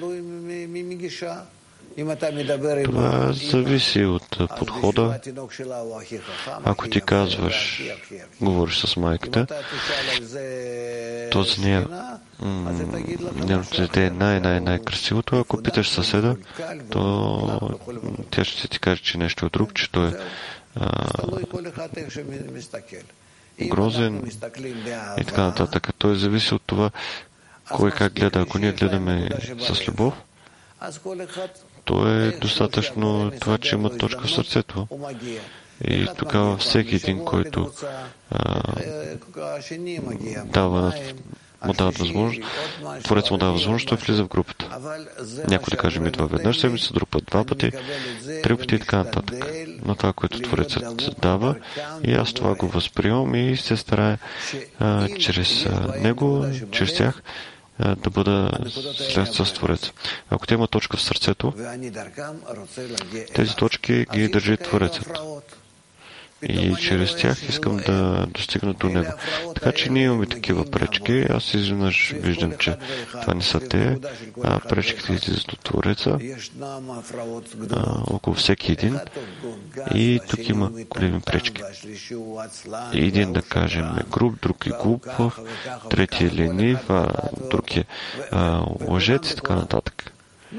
Това зависи от подхода. Ако ти казваш, говориш с майката, този нейното дете е най-красивото. Ако питаш съседа, то тя ще ти каже, че нещо е друг, че той е грозен и така нататък. Той зависи от това, кой как гледа. Ако ние гледаме с любов, то е достатъчно това, че има точка в сърцето. И тогава всеки един, който му дава възможност, Творец му дава възможност, той влиза в групата. Някой да кажем идва веднъж седмица, друг път 2 пъти, 3 пъти и така нататък. Но това, което Творецът дава, и аз това го възприемам и се старая чрез него, чрез тях, да бъда след с Твореца. Ако те има точка в сърцето, тези точки ги държи Творецът. и чрез тях искам да достигна до него. Така че ние имаме такива пречки. Аз изведнъж виждам, че това не са те, а пречките излизат до Твореца около всеки един. И тук има големи пречки. Един, да кажем, е груб, друг е глупав, трети е ленив, друг е лъжец и така нататък.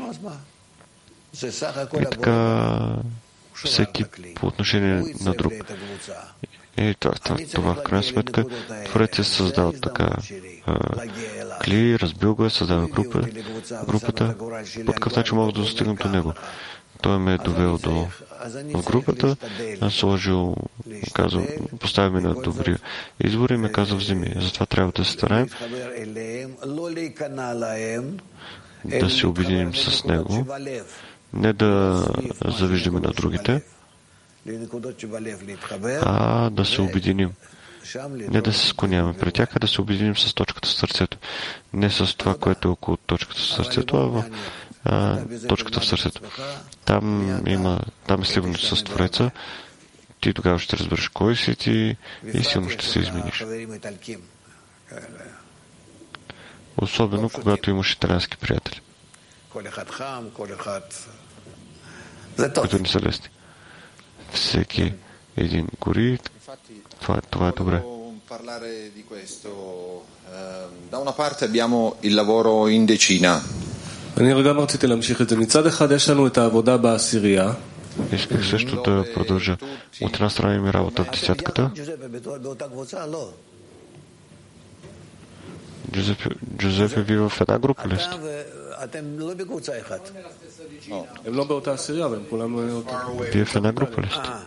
И така всеки по отношение на друг. И това в крайна сметка Творец е създал така кли, разбил го е, създал групата. По такъв начин мога да достигна до него. Той ме е довел до групата, аз сложил, казал, поставя ме на добри избори и ме казал вземи. Затова трябва да се стараем да се обединим с него, не да завиждаме на другите, а да се обединим. Не да се склоняваме пред тях, а да се обединим с точката в сърцето. Не с това, което е около точката в сърцето, а в точката в сърцето. Там е сливането с Твореца. Ти тогава ще разбереш кой си ти и силно ще се измениш. Особено когато имаш италиански приятели, които не са лесни. Всеки един гори. Това е добре. Da una parte abbiamo il lavoro in decina. אני גם רציתי להמשיך את זה. מצד אחד יש לנו את העבודה בעשירייה. Исках също да продължа. От една страна има работа в десятката. Джузепе, вие в една група ли сте? Вие в една група ли сте?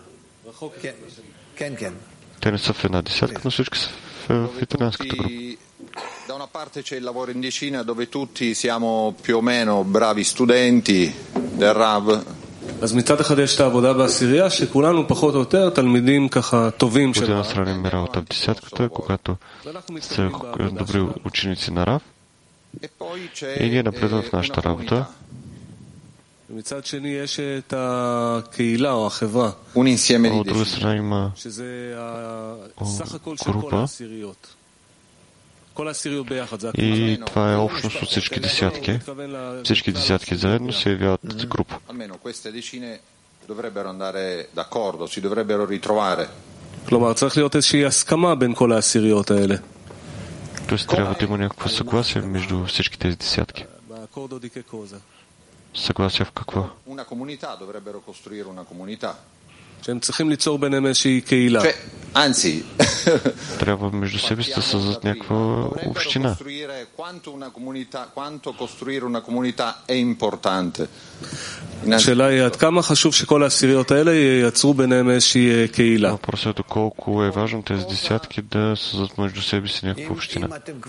Те не са в една десятка, но всички са в италианската група. Da una parte c'è il lavoro in decina dove tutti siamo più o meno bravi studenti del Rav. אז מצד אחד יש את העבודה בעשירייה, שכולנו פחות או יותר תלמידים ככה טובים של От една страна има работа в десятката, когато са добри ученици на Рав, и ние напредваме в нашата работа. מצד שני יש את הקהילה או החברה. От друга страна има група, и това е общност от всички десятки. Всички десятки заедно се явяват група. כלומר, צריך להיות איזושהי הסכמה בין כל העשיריות האלה. Тоест трябва да има някакво съгласие между всички тези десятки. Съгласие в какво? שהם צריכים ליצור ביניהם איזושהי קהילה. Anzi, трябва между себе си да създадат някаква община. Quanto costruire una comunità è importante. השאלה היא עד כמה חשוב שכל העשיריות האלה ייצרו ביניהם איזושהי קהילה. Въпросът е доколко е важно тези десятки да създадат между себе си някаква община.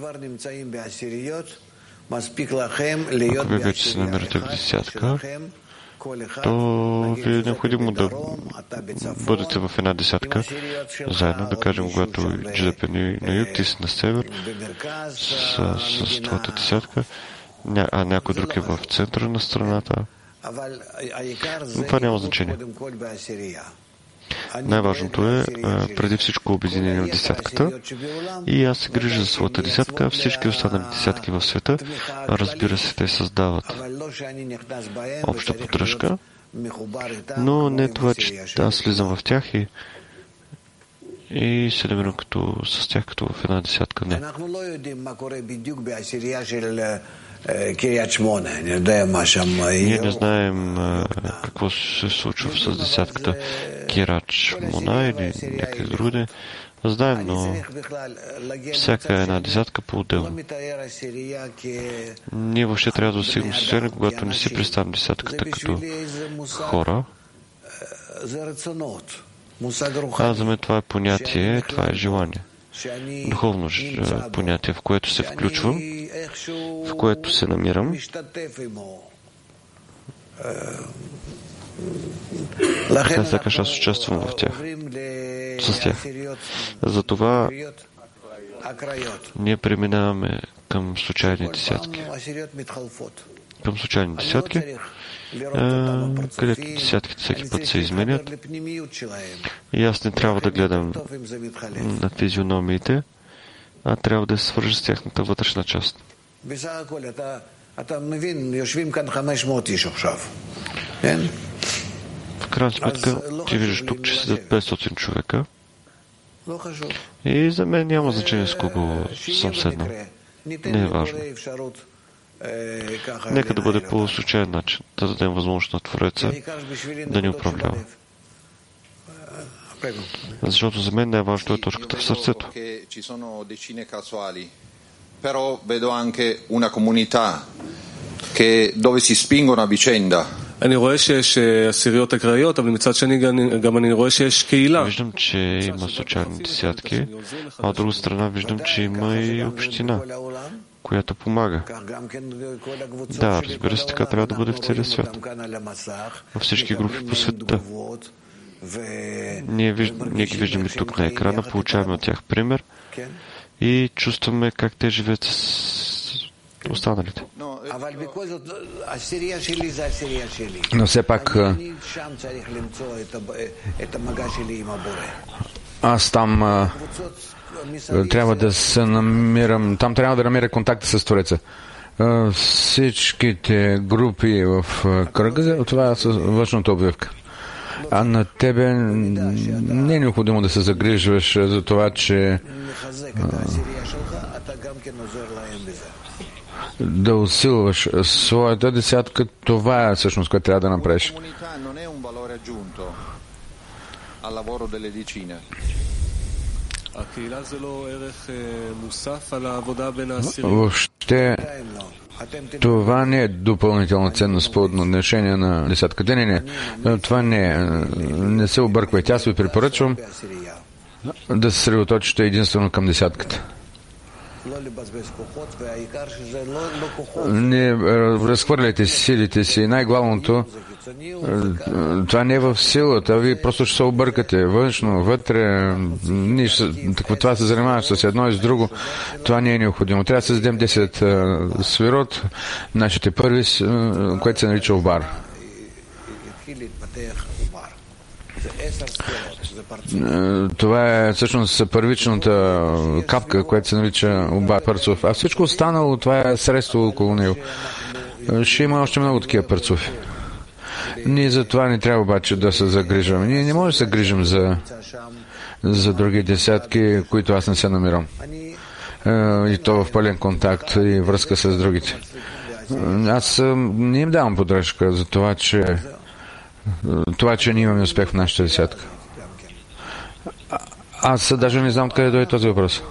Ако вие вече се намирате в десятка, то ви е необходимо да бъдете в една десятка заедно, да кажем, когато Джузепе на юг, ти си на север с твоята десятка, а някой друг е в центъра на страната. Но това няма значение. Най-важното е преди всичко обединение в десятката, и аз се грижа за своята десятка. Всички останали десятки в света, разбира се, те създават обща поддръжка, но не това, че аз слизам в тях и се намирам с тях като в една десятка. Не. Ние не знаем какво се случва с десятката Кирач Мона или някъде другаде. Знаем, но всяка една десятка по-отделно. Ние въобще трябва да достигнем състояние, когато не си представим десятката като хора. За мен това е понятие, това е желание. Духовно понятие, в което се включвам, в което се намирам. Сякаш аз участвам в тях, с тях. Затова ние преминаваме към случайни десятки. към случайни десятки, където десятките всеки път се изменят. И аз не трябва да гледам на физиономиите, а трябва да се свържа с тяхната вътрешна част. В крайна сметка, ти виждаш тук, че седят 500 човека. И за мен няма значение с кого съм седнал. Не е важно. Нека да бъде по случайен начин, да дадем възможност на Твореца да ни управлява. Защото за мен най-важното е точката в сърцето. Però vedo anche una comunità dove si spingono a vicenda. אני רואה שיש עשיריות אקראיות, אבל מצד שני גם אני רואה שיש קהילה. Виждам, че има случайни десятки, а от друга страна виждам, че има и община, която помага. Да, разбира се, така трябва да бъде в целия свят. Във всички групи по света. Ние ги виждаме тук на екрана, получаваме от тях пример и чувстваме как те живеят с останалите. Но все пак аз там трябва да се намирам, там трябва да намеря контакта с Твореца. Всичките групи в кръга, това е външната обвивка. А на тебе не е необходимо да се загрижваш за това, че да усилваш своята десятка, това е всъщност, което трябва да направиш. Въобще това не е допълнителна ценност по отношение на десятката. Не. Това не се обърквайте. Аз ви препоръчвам да се средоточите единствено към десятката. Не разхвърляйте силите си. Най-главното, това не е в силата, вие просто ще се объркате външно, вътре. Това се занимаваш с едно и с друго. Това не е необходимо. Трябва да създадем 10 свирот, нашите първи, което се нарича обар. Това е всъщност първичната капка, която се нарича обар перцов. А всичко останало, това е средство около него. Ще има още много такива перцови. Ние за това не трябва обаче да се загрижваме. Ние не можем да се грижим за други десятки, които аз не се намирам. И то в пълен контакт и връзка с другите. Аз не им давам поддръжка за това, че ние имаме успех в нашата десятка. Аз даже не знам откъде дойде този въпрос.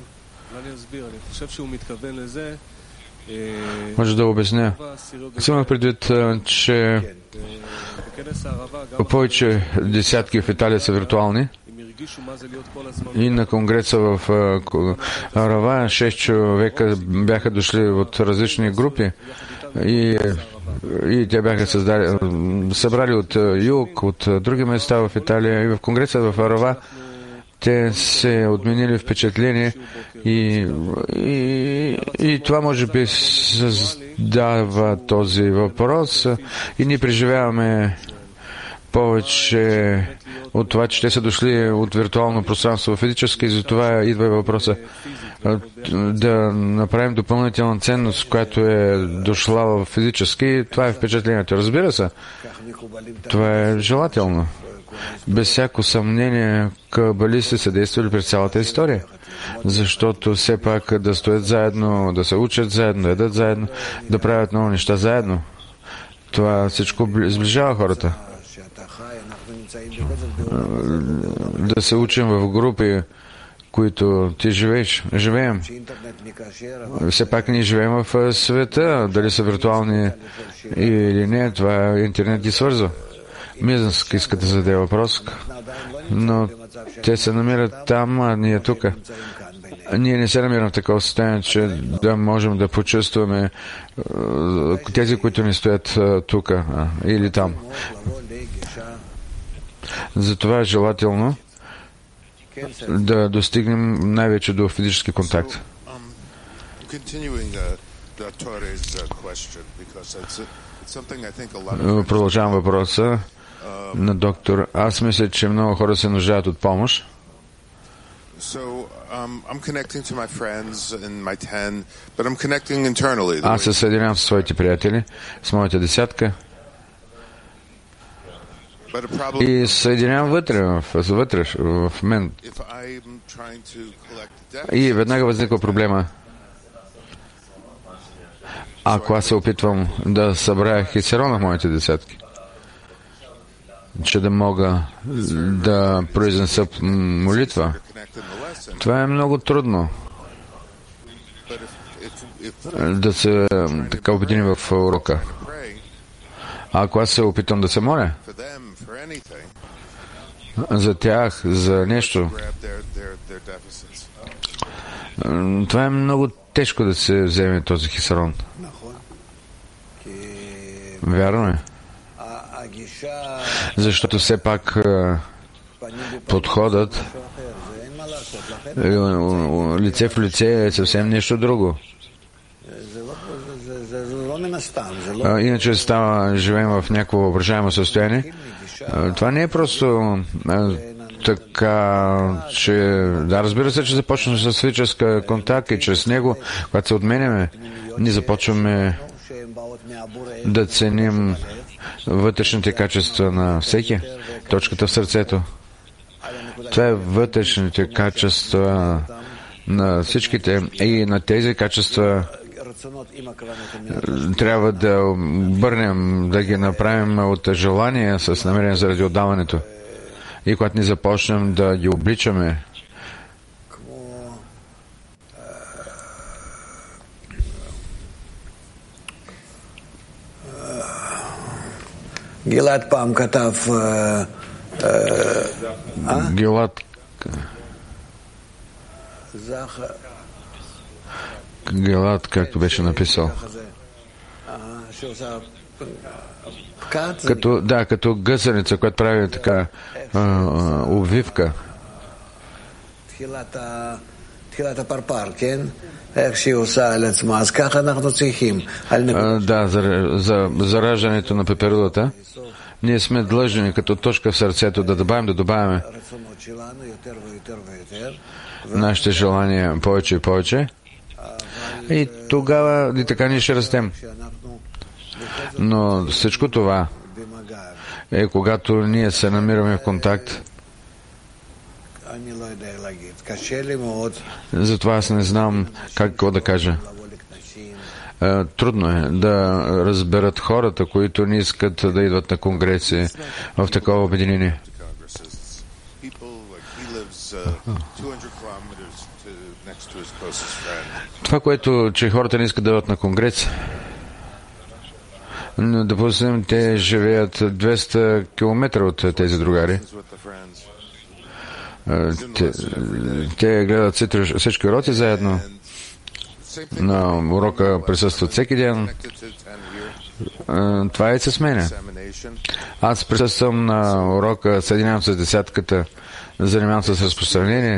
Може да обясня. Аз имах предвид, че повече десятки в Италия са виртуални и на конгреса в Арава 6 човека бяха дошли от различни групи и те бяха събрали от юг, от други места в Италия и в конгреса в Арава. Те се отменили впечатление и това може би създава този въпрос и ние преживяваме повече от това, че те са дошли от виртуално пространство в физически и затова идва въпроса да направим допълнителна ценност, която е дошла в физически. Това е впечатлението. Разбира се, това е желателно. Без всяко съмнение, кабалисти са действали през цялата история. Защото все пак да стоят заедно, да се учат заедно, да ядат заедно, да правят много неща заедно. Това всичко сближава хората. Да се учим в групи, които ти живеем. Все пак ние живеем в света, дали са виртуални или не, това интернет ги свързва. Мизънск иска да зададе въпрос, но те се намират там, а ние тук. Ние не се намираме в такова състояние, че да можем да почувстваме тези, които не стоят тук или там. Затова е желателно да достигнем най-вече до физически контакт. Продължавам въпроса на доктор. Аз мисля, че много хора се нуждаят от помощ. Аз се съединявам с своите приятели, с моята десятка и съединявам вътре в мен. И веднага възниква проблема. Ако аз се опитвам да събра хисерон на моите десятки, че да мога да произнеса молитва, това е много трудно да се така обедини в урока. А ако аз се опитам да се моля за тях, за нещо, това е много тежко да се вземе този хисарон. Вярно е. Защото все пак подходът лице в лице е съвсем нещо друго. Иначе живеем в някакво въображаемо състояние. Това не е просто така, че... Да, разбира се, че започваме с физическа контакт и чрез него, когато се отменяме, ние започваме да ценим вътрешните качества на всеки, точката в сърцето. Това е вътрешните качества на всичките и на тези качества трябва да обърнем, да ги направим от желание с намерение заради отдаването. И когато ни започнем да ги обличаме, Гилад пам катав Гилад, както беше написал. Като гъсеница, която прави така обвивка. Да, за зараждането на пеперудата. Ние сме длъжни като точка в сърцето да добавяме нашите желания повече и повече. И тогава и така ние ще растем. Но всичко това е когато ние се намираме в контакт. Затова аз не знам какво да кажа. Трудно е да разберат хората, които не искат да идват на конгреси в такова обединение. Това, което, че хората не искат да идват на конгрес, но допустим, те живеят 200 км от тези другари. Те гледат всички уроци заедно. На урока присъстват всеки ден. Това е с мене. Аз присъствам на урока, съединявам с десятката, занимавам се с разпространение.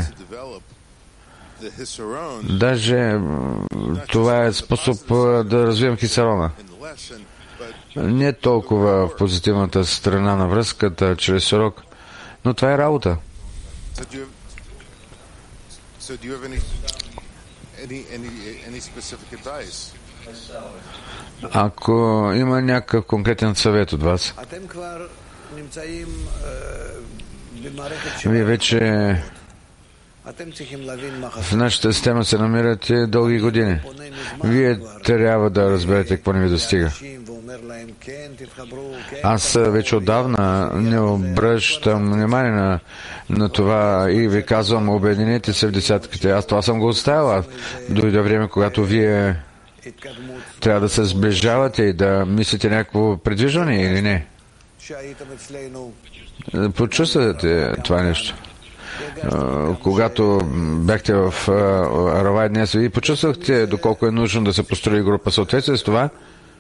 Даже това е способ да развием хисарона. Не толкова в позитивната страна на връзката, чрез урок, но това е работа. Ако има някакъв конкретен съвет от вас, вие вече в нашата система се намирате дълги години. Вие трябва да разберете какво не ви достига. Аз вече отдавна не обръщам внимание на това и ви казвам, обединете се в десятките. Аз това съм го оставил. Дойде време, когато вие трябва да се сближавате и да мислите някакво предвижване или не. Почувствате това нещо. Когато бяхте в Равай днес и почувствахте доколко е нужно да се построи група съответствие с това.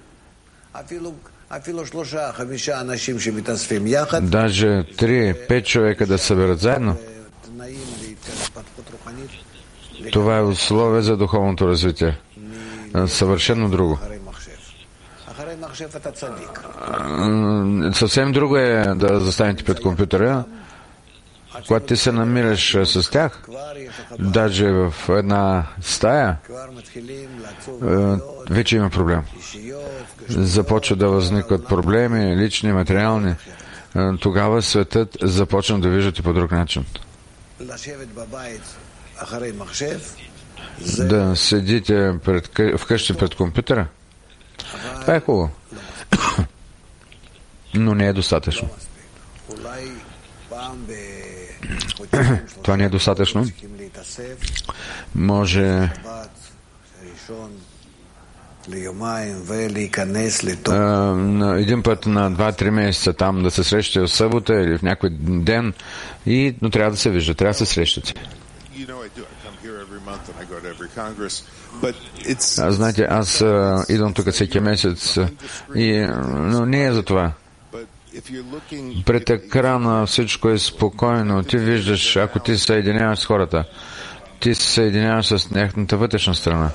Даже 3-5 човека да съберат заедно. Това е условие за духовното развитие. съвършено друго. Съвсем друго е да застанете пред компютъра. Когато ти се намираш с тях, даже в една стая, вече има проблем. Започва да възникват проблеми, лични, материални. Тогава светът започна да виждате по друг начин. Да седите вкъщи пред компютъра, това е хубаво. Но не е достатъчно. Това не е достатъчно. Може един път на 2-3 месеца там да се срещате в събота или в някой ден, но трябва да се вижда, трябва да се срещате. Знаете, аз идвам тук всеки месец, но не е за това. Пред екрана всичко е спокойно. Ти виждаш, ако ти се съединяваш с хората, ти се съединяваш с тяхната вътрешна страна.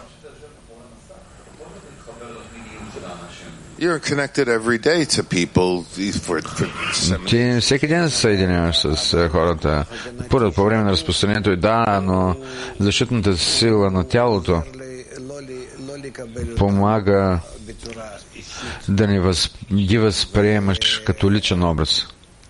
Ти всеки ден се съединяваш с хората. По време на разпространението но защитната сила на тялото помага да ги възприемаш като личен образ.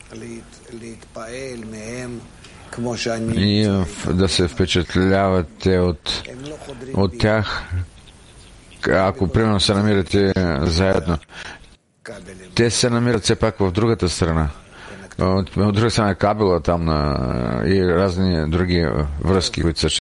И да се впечатлявате от тях, ако примерно се намирате заедно. Те се намират все пак в другата страна. От друга страна е кабела там и разни други връзки, които са